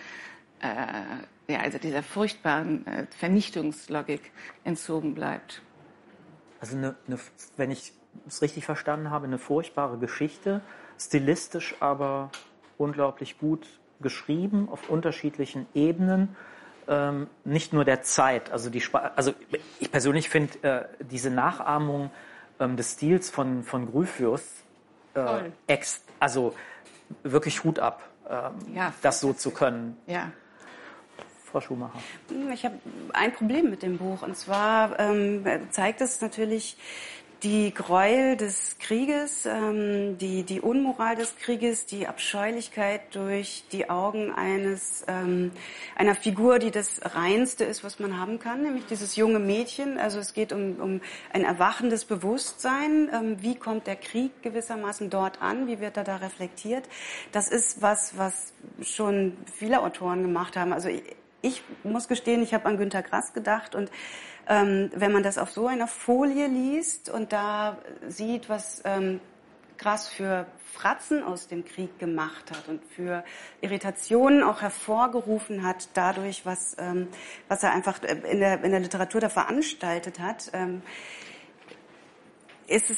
also dieser furchtbaren Vernichtungslogik entzogen bleibt. Also wenn ich es richtig verstanden habe, eine furchtbare Geschichte, stilistisch aber unglaublich gut geschrieben auf unterschiedlichen Ebenen, nicht nur der Zeit. Also ich persönlich finde diese Nachahmung des Stils von Gryphius also wirklich Hut ab, das so zu können. Ja. Frau Schumacher. Ich habe ein Problem mit dem Buch, und zwar zeigt es natürlich die Gräuel des Krieges, die Unmoral des Krieges, die Abscheulichkeit durch die Augen einer Figur, die das Reinste ist, was man haben kann, nämlich dieses junge Mädchen. Also es geht um ein erwachendes Bewusstsein. Wie kommt der Krieg gewissermaßen dort an? Wie wird er da reflektiert? Das ist was schon viele Autoren gemacht haben. Also ich muss gestehen, ich habe an Günter Grass gedacht, und wenn man das auf so einer Folie liest und da sieht, was Grass für Fratzen aus dem Krieg gemacht hat und für Irritationen auch hervorgerufen hat, dadurch, was er einfach in der Literatur da veranstaltet hat, ist es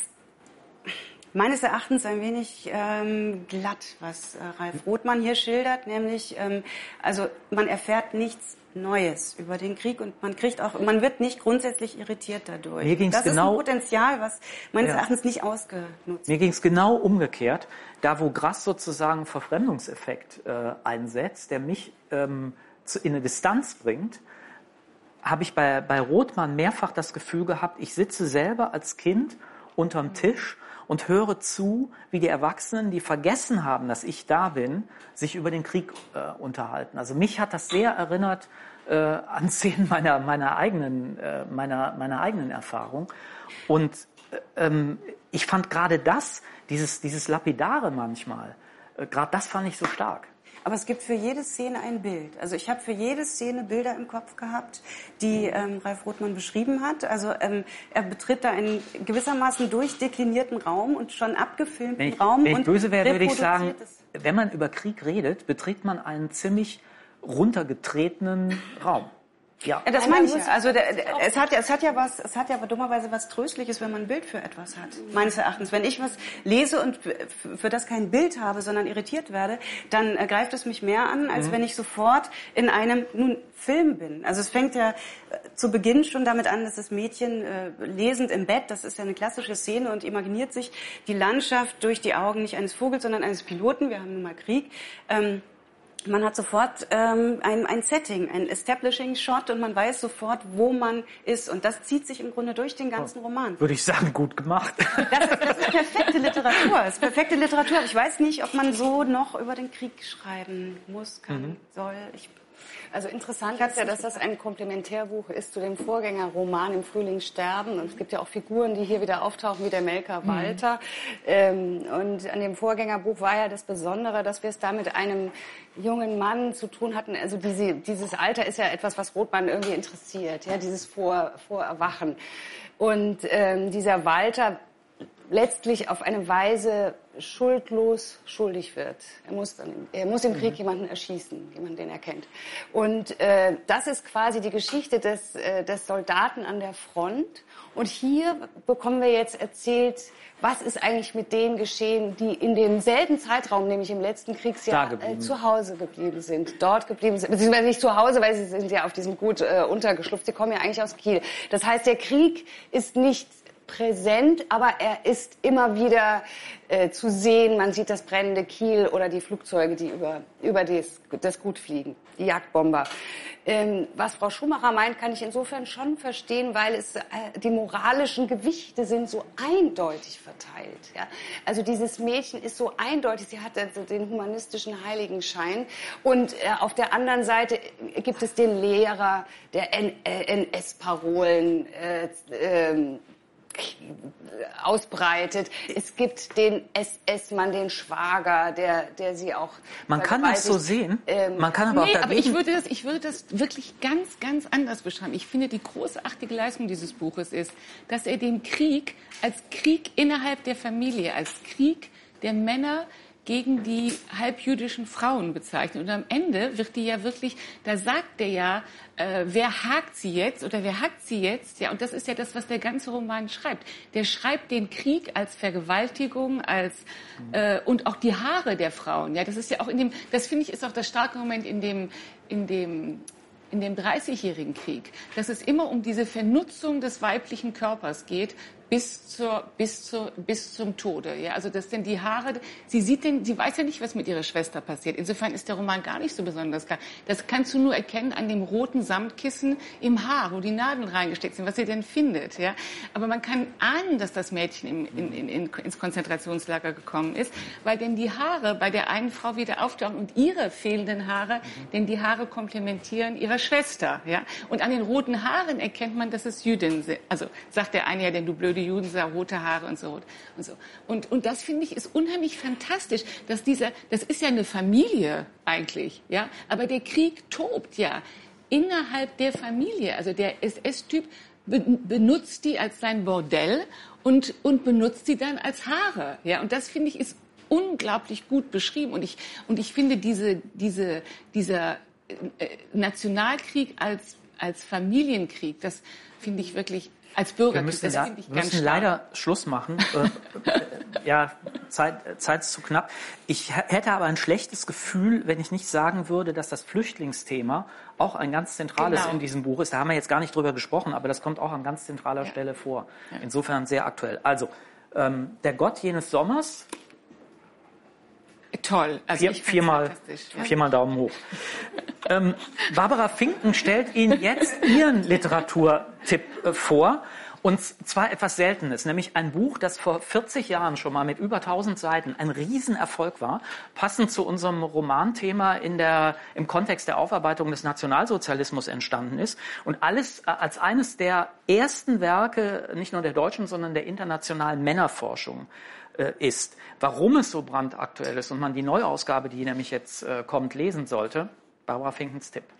meines Erachtens ein wenig glatt, was Ralf Rothmann hier schildert, nämlich also man erfährt nichts Neues über den Krieg, und man wird nicht grundsätzlich irritiert dadurch. Das ist ein Potenzial, was meines Erachtens nicht ausgenutzt wird. Mir ging es genau umgekehrt. Da, wo Grass sozusagen Verfremdungseffekt einsetzt, der mich in eine Distanz bringt, habe ich bei Rothmann mehrfach das Gefühl gehabt, ich sitze selber als Kind unterm Tisch und höre zu, wie die Erwachsenen, die vergessen haben, dass ich da bin, sich über den Krieg unterhalten. Also mich hat das sehr erinnert an Szenen meiner eigenen Erfahrung. Und ich fand gerade dieses Lapidare manchmal, gerade das fand ich so stark. Aber es gibt für jede Szene ein Bild. Also ich habe für jede Szene Bilder im Kopf gehabt, die Ralf Rothmann beschrieben hat. Also er betritt da einen gewissermaßen durchdeklinierten Raum und schon abgefilmten Raum. Wenn ich böse wäre, würde ich sagen, wenn man über Krieg redet, betritt man einen ziemlich runtergetretenen Raum. Ja, das meine ich ja. Also es hat ja aber dummerweise was Tröstliches, wenn man ein Bild für etwas hat. Meines Erachtens. Wenn ich was lese und für das kein Bild habe, sondern irritiert werde, dann greift es mich mehr an, als wenn ich sofort in einem Film bin. Also es fängt ja zu Beginn schon damit an, dass das Mädchen lesend im Bett, das ist ja eine klassische Szene, und imaginiert sich die Landschaft durch die Augen nicht eines Vogels, sondern eines Piloten. Wir haben nun mal Krieg. Man hat sofort ein Setting, ein Establishing Shot, und man weiß sofort, wo man ist. Und das zieht sich im Grunde durch den ganzen Roman. Würde ich sagen, gut gemacht. Das ist perfekte Literatur. Das ist perfekte Literatur. Aber ich weiß nicht, ob man so noch über den Krieg schreiben muss, kann, soll. Also interessant ist ja, dass das ein Komplementärbuch ist zu dem Vorgängerroman Im Frühling sterben. Und es gibt ja auch Figuren, die hier wieder auftauchen, wie der Melker Walter. Und an dem Vorgängerbuch war ja das Besondere, dass wir es da mit einem jungen Mann zu tun hatten. Also dieses Alter ist ja etwas, was Rothmann irgendwie interessiert, ja, dieses Vorerwachen. Und dieser Walter letztlich auf eine Weise schuldlos schuldig wird. Er muss im Krieg jemanden erschießen, jemanden, den er kennt. Und das ist quasi die Geschichte des Soldaten an der Front. Und hier bekommen wir jetzt erzählt, was ist eigentlich mit denen geschehen, die in demselben Zeitraum, nämlich im letzten Kriegsjahr, zu Hause geblieben sind, dort geblieben sind, beziehungsweise nicht zu Hause, weil sie sind ja auf diesem Gut untergeschlupft. Sie kommen ja eigentlich aus Kiel. Das heißt, der Krieg ist nicht präsent, aber er ist immer wieder zu sehen. Man sieht das brennende Kiel oder die Flugzeuge, die über das Gut fliegen, die Jagdbomber. Was Frau Schumacher meint, kann ich insofern schon verstehen, weil die moralischen Gewichte sind so eindeutig verteilt. Ja? Also dieses Mädchen ist so eindeutig, sie hat also den humanistischen Heiligenschein, und auf der anderen Seite gibt es den Lehrer, der NS-Parolen ausbreitet. Es gibt den SS-Mann, den Schwager, der sie auch... Man kann das so sehen, man kann aber auch dagegen... aber ich würde das wirklich ganz, ganz anders beschreiben. Ich finde, die großartige Leistung dieses Buches ist, dass er den Krieg als Krieg innerhalb der Familie, als Krieg der Männer gegen die halbjüdischen Frauen bezeichnet. Und am Ende wird die ja wirklich, da sagt er ja, wer hakt sie jetzt oder wer hackt sie jetzt? Ja, und das ist ja das, was der ganze Roman schreibt. Der schreibt den Krieg als Vergewaltigung, als und auch die Haare der Frauen. Ja, das ist ja auch das finde ich ist auch das starke Moment in dem 30-jährigen Krieg, dass es immer um diese Vernutzung des weiblichen Körpers geht, bis zum Tode. Ja, also dass denn die Haare, sie weiß ja nicht, was mit ihrer Schwester passiert. Insofern ist der Roman gar nicht so besonders klar. Das kannst du nur erkennen an dem roten Samtkissen im Haar, wo die Nadeln reingesteckt sind, was sie denn findet. Ja, aber man kann ahnen, dass das Mädchen ins Konzentrationslager gekommen ist, weil denn die Haare bei der einen Frau wieder auftauchen und ihre fehlenden Haare, denn die Haare komplementieren ihrer Schwester. Ja, und an den roten Haaren erkennt man, dass es Jüdinnen sind. Also sagt der eine ja, denn du blöde Juden, sah rote Haare und so. Und das, finde ich, ist unheimlich fantastisch, dass das ist ja eine Familie eigentlich, ja, aber der Krieg tobt ja innerhalb der Familie. Also der SS-Typ benutzt die als sein Bordell und benutzt sie dann als Haare, ja, und das, finde ich, ist unglaublich gut beschrieben und ich finde dieser Nationalkrieg als Familienkrieg, das finde ich wirklich als Bürgerkrieg, das finde ich ganz stark. Wir müssen leider Schluss machen. Ja, Zeit ist zu knapp. Ich hätte aber ein schlechtes Gefühl, wenn ich nicht sagen würde, dass das Flüchtlingsthema auch ein ganz zentrales in diesem Buch ist. Da haben wir jetzt gar nicht drüber gesprochen, aber das kommt auch an ganz zentraler Stelle vor. Insofern sehr aktuell. Also, der Gott jenes Sommers. Toll. Also viermal Daumen hoch. Barbara Finken stellt Ihnen jetzt Ihren Literaturtipp vor. Und zwar etwas Seltenes, nämlich ein Buch, das vor 40 Jahren schon mal mit über 1000 Seiten ein Riesenerfolg war, passend zu unserem Romanthema im Kontext der Aufarbeitung des Nationalsozialismus entstanden ist und alles als eines der ersten Werke, nicht nur der deutschen, sondern der internationalen Männerforschung ist. Warum es so brandaktuell ist und man die Neuausgabe, die nämlich jetzt kommt, lesen sollte, Barbara Finkens Tipp.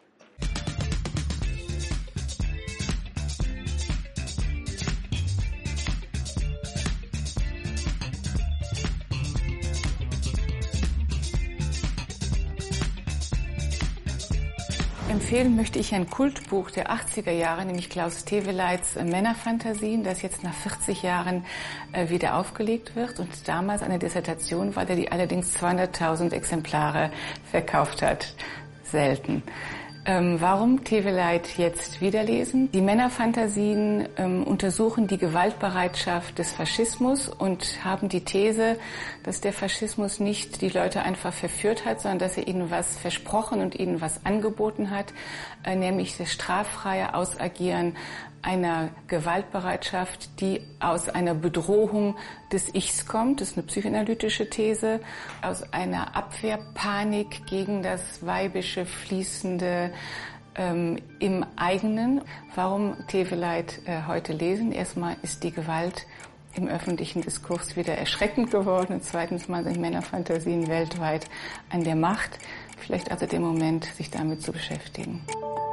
Empfehlen möchte ich ein Kultbuch der 80er Jahre, nämlich Klaus Teweleits Männerfantasien, das jetzt nach 40 Jahren wieder aufgelegt wird und damals eine Dissertation war, die allerdings 200.000 Exemplare verkauft hat. Selten. Warum Teveleit jetzt wieder lesen? Die Männerfantasien untersuchen die Gewaltbereitschaft des Faschismus und haben die These, dass der Faschismus nicht die Leute einfach verführt hat, sondern dass er ihnen was versprochen und ihnen was angeboten hat, nämlich das straffreie Ausagieren einer Gewaltbereitschaft, die aus einer Bedrohung des Ichs kommt, das ist eine psychoanalytische These, aus einer Abwehrpanik gegen das weibische, fließende im eigenen. Warum Teveleit heute lesen? Erstmal ist die Gewalt im öffentlichen Diskurs wieder erschreckend geworden und zweitens mal sind Männerfantasien weltweit an der Macht. Vielleicht also der Moment, sich damit zu beschäftigen.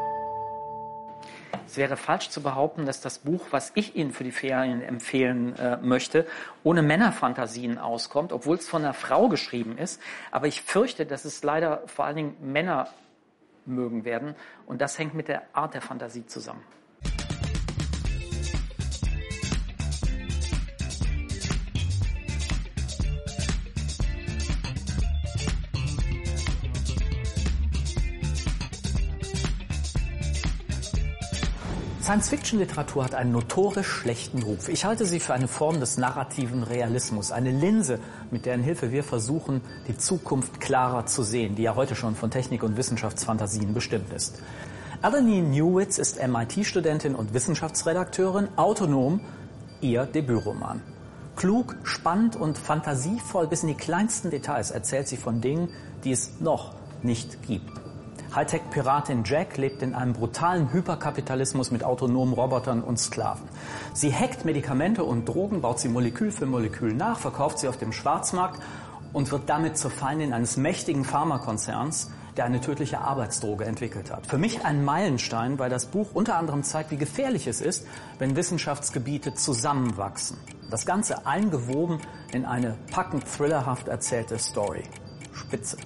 Es wäre falsch zu behaupten, dass das Buch, was ich Ihnen für die Ferien empfehlen möchte, ohne Männerfantasien auskommt, obwohl es von einer Frau geschrieben ist. Aber ich fürchte, dass es leider vor allen Dingen Männer mögen werden. Und das hängt mit der Art der Fantasie zusammen. Science-Fiction-Literatur hat einen notorisch schlechten Ruf. Ich halte sie für eine Form des narrativen Realismus, eine Linse, mit deren Hilfe wir versuchen, die Zukunft klarer zu sehen, die ja heute schon von Technik- und Wissenschaftsfantasien bestimmt ist. Eleni Newitz ist MIT-Studentin und Wissenschaftsredakteurin, Autonom, ihr Debütroman. Klug, spannend und fantasievoll bis in die kleinsten Details erzählt sie von Dingen, die es noch nicht gibt. Hightech-Piratin Jack lebt in einem brutalen Hyperkapitalismus mit autonomen Robotern und Sklaven. Sie hackt Medikamente und Drogen, baut sie Molekül für Molekül nach, verkauft sie auf dem Schwarzmarkt und wird damit zur Feindin eines mächtigen Pharmakonzerns, der eine tödliche Arbeitsdroge entwickelt hat. Für mich ein Meilenstein, weil das Buch unter anderem zeigt, wie gefährlich es ist, wenn Wissenschaftsgebiete zusammenwachsen. Das Ganze eingewoben in eine packend thrillerhaft erzählte Story. Spitze.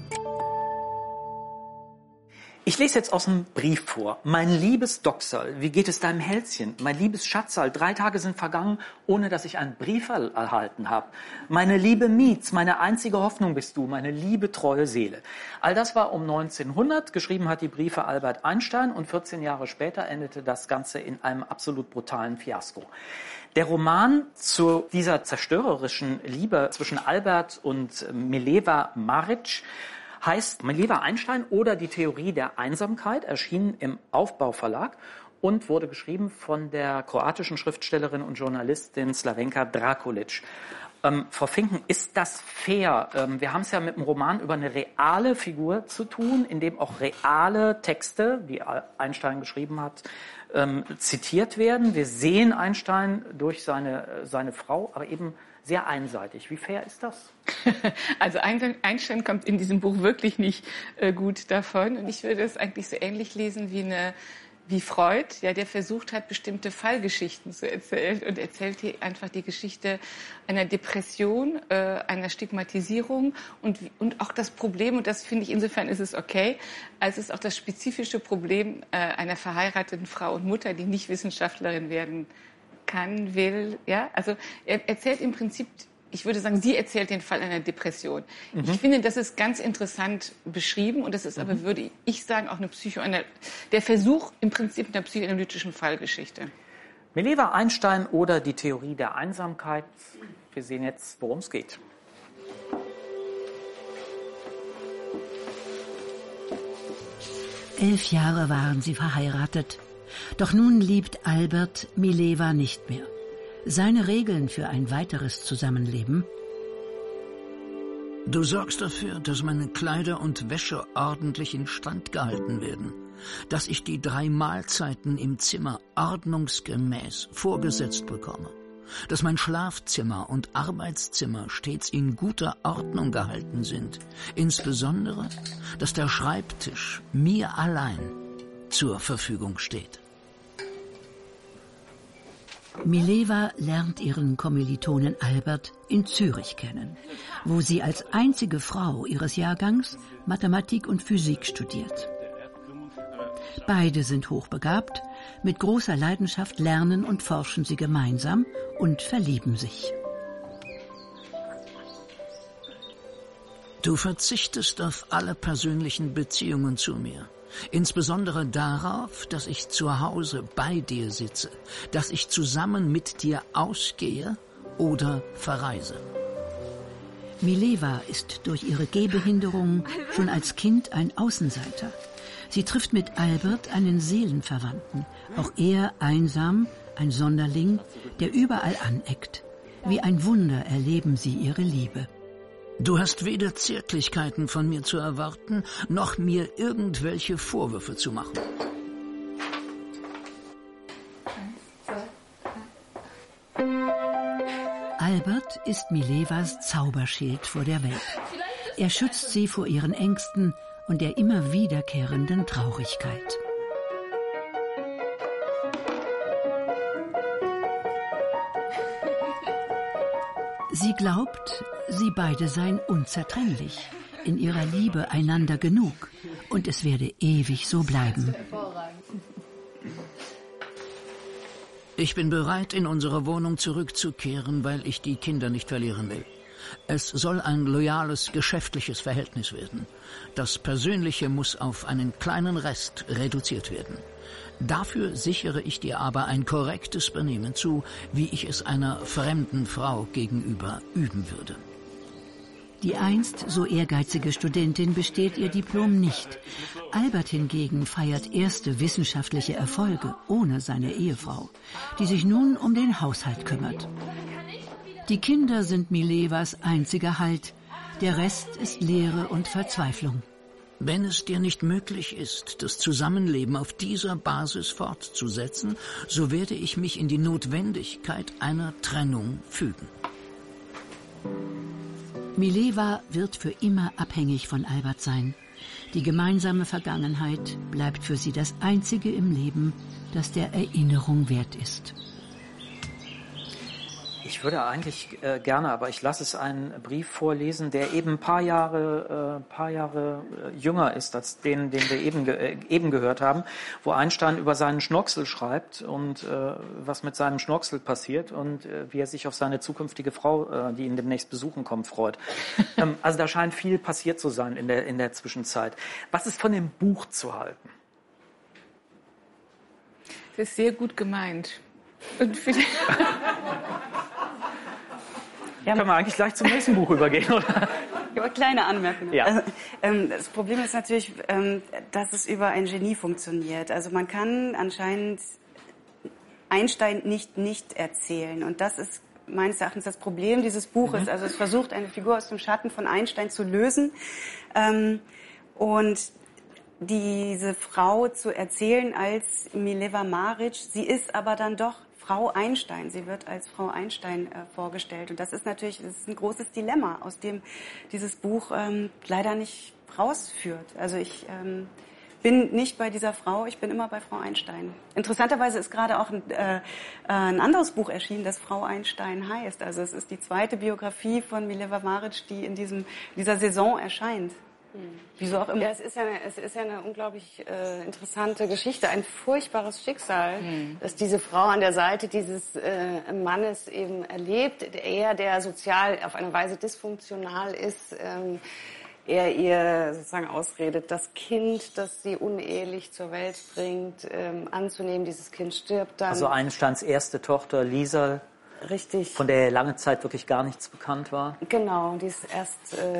Ich lese jetzt aus dem Brief vor. Mein liebes Doxal, wie geht es deinem Hälschen? Mein liebes Schatzal, 3 Tage sind vergangen, ohne dass ich einen Brief erhalten habe. Meine liebe Mietz, meine einzige Hoffnung bist du, meine liebe treue Seele. All das war um 1900. Geschrieben hat die Briefe Albert Einstein und 14 Jahre später endete das Ganze in einem absolut brutalen Fiasko. Der Roman zu dieser zerstörerischen Liebe zwischen Albert und Mileva Maric heißt Mileva Einstein oder die Theorie der Einsamkeit, erschienen im Aufbau-Verlag und wurde geschrieben von der kroatischen Schriftstellerin und Journalistin Slavenka Drakulic. Frau Finken, ist das fair? Wir haben es ja mit einem Roman über eine reale Figur zu tun, in dem auch reale Texte, die Einstein geschrieben hat, zitiert werden. Wir sehen Einstein durch seine Frau, aber eben sehr einseitig. Wie fair ist das? Also Einstein kommt in diesem Buch wirklich nicht gut davon. Und ich würde es eigentlich so ähnlich lesen wie Freud, ja, der versucht hat, bestimmte Fallgeschichten zu erzählen und erzählt hier einfach die Geschichte einer Depression, einer Stigmatisierung und auch das Problem, und das finde ich, insofern ist es okay, als es auch das spezifische Problem einer verheirateten Frau und Mutter, die nicht Wissenschaftlerin werden kann, will, ja, also er erzählt im Prinzip, ich würde sagen, sie erzählt den Fall einer Depression. Mhm. Ich finde, das ist ganz interessant beschrieben und das ist aber, würde ich sagen, auch der Versuch im Prinzip einer psychoanalytischen Fallgeschichte. Mileva Einstein oder die Theorie der Einsamkeit. Wir sehen jetzt, worum es geht. Elf Jahre waren sie verheiratet. Doch nun liebt Albert Mileva nicht mehr. Seine Regeln für ein weiteres Zusammenleben: Du sorgst dafür, dass meine Kleider und Wäsche ordentlich instand gehalten werden, dass ich die 3 Mahlzeiten im Zimmer ordnungsgemäß vorgesetzt bekomme, dass mein Schlafzimmer und Arbeitszimmer stets in guter Ordnung gehalten sind, insbesondere, dass der Schreibtisch mir allein zur Verfügung steht. Mileva lernt ihren Kommilitonen Albert in Zürich kennen, wo sie als einzige Frau ihres Jahrgangs Mathematik und Physik studiert. Beide sind hochbegabt, mit großer Leidenschaft lernen und forschen sie gemeinsam und verlieben sich. Du verzichtest auf alle persönlichen Beziehungen zu mir. Insbesondere darauf, dass ich zu Hause bei dir sitze, dass ich zusammen mit dir ausgehe oder verreise. Mileva ist durch ihre Gehbehinderung schon als Kind ein Außenseiter. Sie trifft mit Albert einen Seelenverwandten, auch er einsam, ein Sonderling, der überall aneckt. Wie ein Wunder erleben sie ihre Liebe. Du hast weder Zärtlichkeiten von mir zu erwarten, noch mir irgendwelche Vorwürfe zu machen. Albert ist Milevas Zauberschild vor der Welt. Er schützt sie vor ihren Ängsten und der immer wiederkehrenden Traurigkeit. Sie glaubt, sie beide seien unzertrennlich, in ihrer Liebe einander genug, und es werde ewig so bleiben. Ich bin bereit, in unsere Wohnung zurückzukehren, weil ich die Kinder nicht verlieren will. Es soll ein loyales, geschäftliches Verhältnis werden. Das Persönliche muss auf einen kleinen Rest reduziert werden. Dafür sichere ich dir aber ein korrektes Benehmen zu, wie ich es einer fremden Frau gegenüber üben würde. Die einst so ehrgeizige Studentin besteht ihr Diplom nicht. Albert hingegen feiert erste wissenschaftliche Erfolge ohne seine Ehefrau, die sich nun um den Haushalt kümmert. Die Kinder sind Milevas einziger Halt, der Rest ist Leere und Verzweiflung. Wenn es dir nicht möglich ist, das Zusammenleben auf dieser Basis fortzusetzen, so werde ich mich in die Notwendigkeit einer Trennung fügen. Mileva wird für immer abhängig von Albert sein. Die gemeinsame Vergangenheit bleibt für sie das Einzige im Leben, das der Erinnerung wert ist. Ich würde eigentlich gerne, aber ich lasse es einen Brief vorlesen, der eben ein paar Jahre jünger ist als den wir eben gehört haben, wo Einstein über seinen Schnorchel schreibt und was mit seinem Schnorchel passiert und wie er sich auf seine zukünftige Frau, die ihn demnächst besuchen kommt, freut. Also da scheint viel passiert zu sein in der Zwischenzeit. Was ist von dem Buch zu halten? Das ist sehr gut gemeint. Und vielleicht Ja. Können wir eigentlich gleich zum nächsten Buch übergehen, oder? Ja, kleine Anmerkung. Ja. Also, das Problem ist natürlich, dass es über ein Genie funktioniert. Also man kann anscheinend Einstein nicht erzählen. Und das ist meines Erachtens das Problem dieses Buches. Also es versucht, eine Figur aus dem Schatten von Einstein zu lösen. Und diese Frau zu erzählen als Mileva Maric. Sie ist aber dann doch Frau Einstein. Sie wird als Frau Einstein vorgestellt. Und das ist natürlich ein großes Dilemma, aus dem dieses Buch leider nicht rausführt. Also ich bin nicht bei dieser Frau, ich bin immer bei Frau Einstein. Interessanterweise ist gerade auch ein anderes Buch erschienen, das Frau Einstein heißt. Also es ist die zweite Biografie von Mileva Maric, die in dieser Saison erscheint. Wieso auch immer. Ja, es ist ja eine unglaublich interessante Geschichte, ein furchtbares Schicksal, dass diese Frau an der Seite dieses Mannes eben erlebt, der sozial auf eine Weise dysfunktional ist, er ihr sozusagen ausredet, das Kind, das sie unehelich zur Welt bringt, anzunehmen, dieses Kind stirbt dann. Also Einsteins erste Tochter Lisa. Richtig. Von der lange Zeit wirklich gar nichts bekannt war. Genau, die ist erst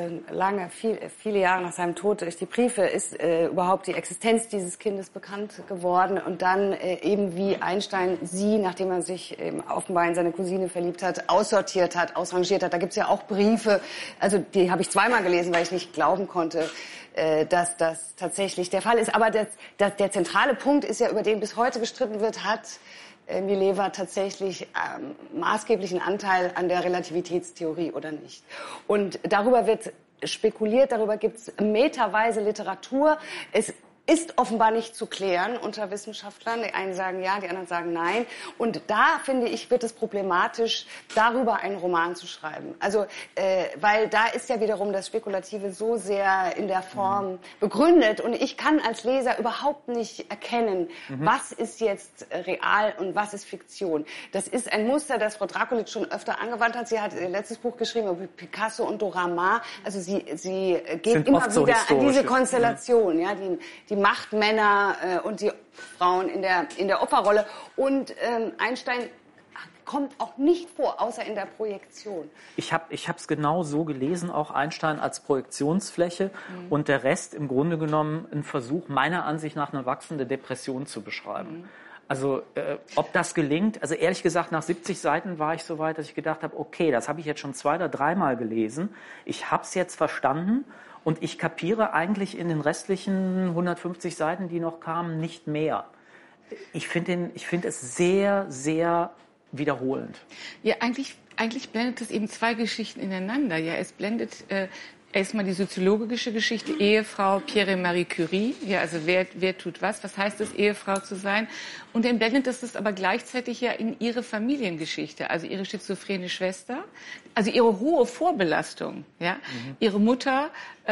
viele Jahre nach seinem Tod durch die Briefe ist überhaupt die Existenz dieses Kindes bekannt geworden und dann eben wie Einstein sie, nachdem er sich eben offenbar in seine Cousine verliebt hat, aussortiert hat, ausrangiert hat. Da gibt's ja auch Briefe, also die habe ich zweimal gelesen, weil ich nicht glauben konnte, dass das tatsächlich der Fall ist. Aber der zentrale Punkt ist ja, über den bis heute gestritten wird, hat Mileva tatsächlich maßgeblichen Anteil an der Relativitätstheorie oder nicht. Und darüber wird spekuliert, darüber gibt es meterweise Literatur. Es ist offenbar nicht zu klären unter Wissenschaftlern. Die einen sagen ja, die anderen sagen nein. Und da, finde ich, wird es problematisch, darüber einen Roman zu schreiben. Also, weil da ist ja wiederum das Spekulative so sehr in der Form begründet. Und ich kann als Leser überhaupt nicht erkennen, was ist jetzt real und was ist Fiktion. Das ist ein Muster, das Frau Drakulic schon öfter angewandt hat. Sie hat ihr letztes Buch geschrieben über Picasso und Dora Maar. Also sie geht immer wieder an diese Konstellation, ja, die Machtmänner und die Frauen in der Opferrolle. Und Einstein kommt auch nicht vor, außer in der Projektion. Ich hab's genau so gelesen, auch Einstein als Projektionsfläche und der Rest im Grunde genommen ein Versuch, meiner Ansicht nach eine wachsende Depression zu beschreiben. Also ob das gelingt, also ehrlich gesagt, nach 70 Seiten war ich so weit, dass ich gedacht habe, okay, das habe ich jetzt schon 2- oder 3-mal gelesen. Ich habe es jetzt verstanden. Und ich kapiere eigentlich in den restlichen 150 Seiten, die noch kamen, nicht mehr. Ich finde es sehr, sehr wiederholend. Ja, eigentlich blendet es eben zwei Geschichten ineinander. Ja, es blendet erstmal die soziologische Geschichte, Ehefrau Pierre-Marie Curie. Ja, also wer tut was? Was heißt es, Ehefrau zu sein? Und dann blendet es aber gleichzeitig ja in ihre Familiengeschichte, also ihre schizophrene Schwester, also ihre hohe Vorbelastung, ja, ihre Mutter.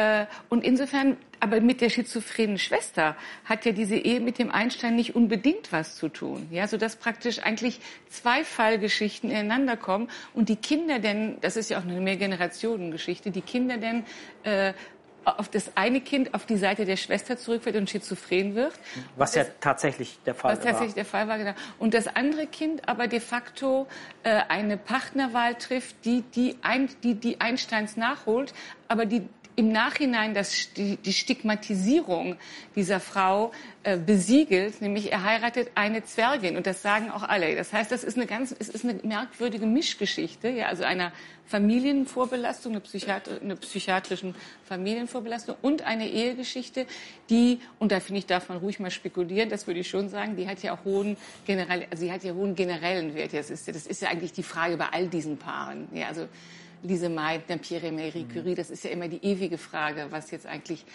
Und insofern, aber mit der schizophrenen Schwester hat ja diese Ehe mit dem Einstein nicht unbedingt was zu tun, ja, sodass praktisch eigentlich zwei Fallgeschichten ineinander kommen und die Kinder denn, das ist ja auch eine Mehrgenerationengeschichte, die Kinder denn auf das eine Kind auf die Seite der Schwester zurückfällt und schizophren wird. Was ja tatsächlich der Fall war. Was tatsächlich der Fall war, genau. Und das andere Kind aber de facto eine Partnerwahl trifft, die Einsteins nachholt, aber die im Nachhinein die Stigmatisierung dieser Frau besiegelt, nämlich er heiratet eine Zwergin und das sagen auch alle. Das heißt, es ist eine merkwürdige Mischgeschichte, ja, also einer Familienvorbelastung, eine psychiatrischen Familienvorbelastung und eine Ehegeschichte, die, und da finde ich, darf man ruhig mal spekulieren, das würde ich schon sagen, die hat ja auch hohen generellen Wert. Das ist ja eigentlich die Frage bei all diesen Paaren, ja, also Lise Meitner, Pierre-Marie Curie, das ist ja immer die ewige Frage, was jetzt eigentlich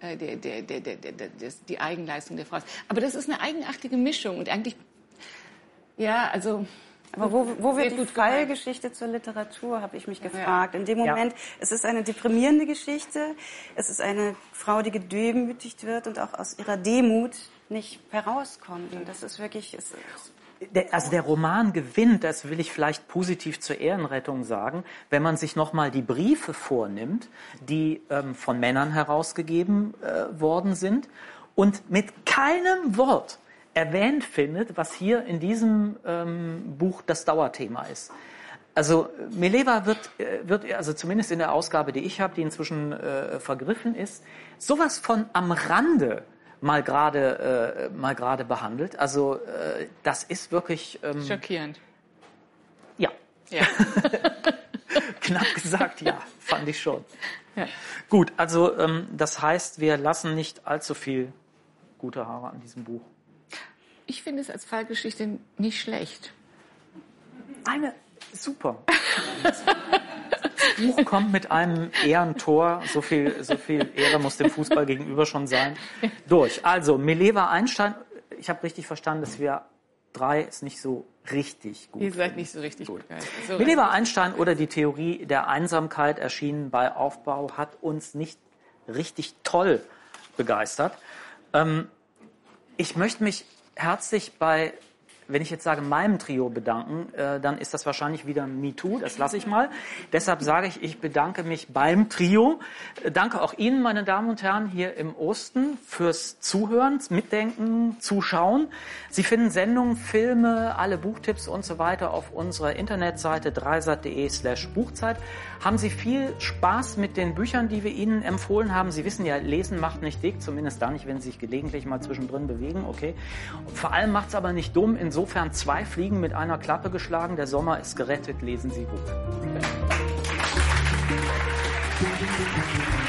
die Eigenleistung der Frau ist. Aber das ist eine eigenartige Mischung und eigentlich, ja, also... Aber wo wird die Fallgeschichte zur Literatur, habe ich mich gefragt. Ja. In dem Moment, es ist eine deprimierende Geschichte, es ist eine Frau, die gedemütigt wird und auch aus ihrer Demut nicht herauskommt. Und das ist wirklich... Also der Roman gewinnt, das will ich vielleicht positiv zur Ehrenrettung sagen, wenn man sich nochmal die Briefe vornimmt, die von Männern herausgegeben worden sind und mit keinem Wort erwähnt findet, was hier in diesem Buch das Dauerthema ist. Also Mileva wird also zumindest in der Ausgabe, die ich habe, die inzwischen vergriffen ist, sowas von am Rande mal gerade behandelt. Also das ist wirklich schockierend. Ja. Knapp gesagt, ja, fand ich schon. Ja. Gut, also das heißt, wir lassen nicht allzu viel gute Haare an diesem Buch. Ich finde es als Fallgeschichte nicht schlecht. Super. Das Buch kommt mit einem Ehrentor, so viel Ehre muss dem Fußball gegenüber schon sein, durch. Also Mileva Einstein, ich habe richtig verstanden, dass wir 3 ist nicht so richtig gut. Ihr seid nicht so richtig gut. So Mileva Einstein oder die Theorie der Einsamkeit, erschienen bei Aufbau, hat uns nicht richtig toll begeistert. Ich möchte mich herzlich wenn ich jetzt sage, meinem Trio bedanken, dann ist das wahrscheinlich wieder MeToo, das lasse ich mal. Deshalb sage ich bedanke mich beim Trio. Danke auch Ihnen, meine Damen und Herren, hier im Osten fürs Zuhören, Mitdenken, Zuschauen. Sie finden Sendungen, Filme, alle Buchtipps und so weiter auf unserer Internetseite dreisat.de/Buchzeit. Haben Sie viel Spaß mit den Büchern, die wir Ihnen empfohlen haben? Sie wissen ja, Lesen macht nicht dick, zumindest dann nicht, wenn Sie sich gelegentlich mal zwischendrin bewegen, okay. Vor allem macht es aber nicht dumm, insofern 2 Fliegen mit einer Klappe geschlagen. Der Sommer ist gerettet, lesen Sie gut.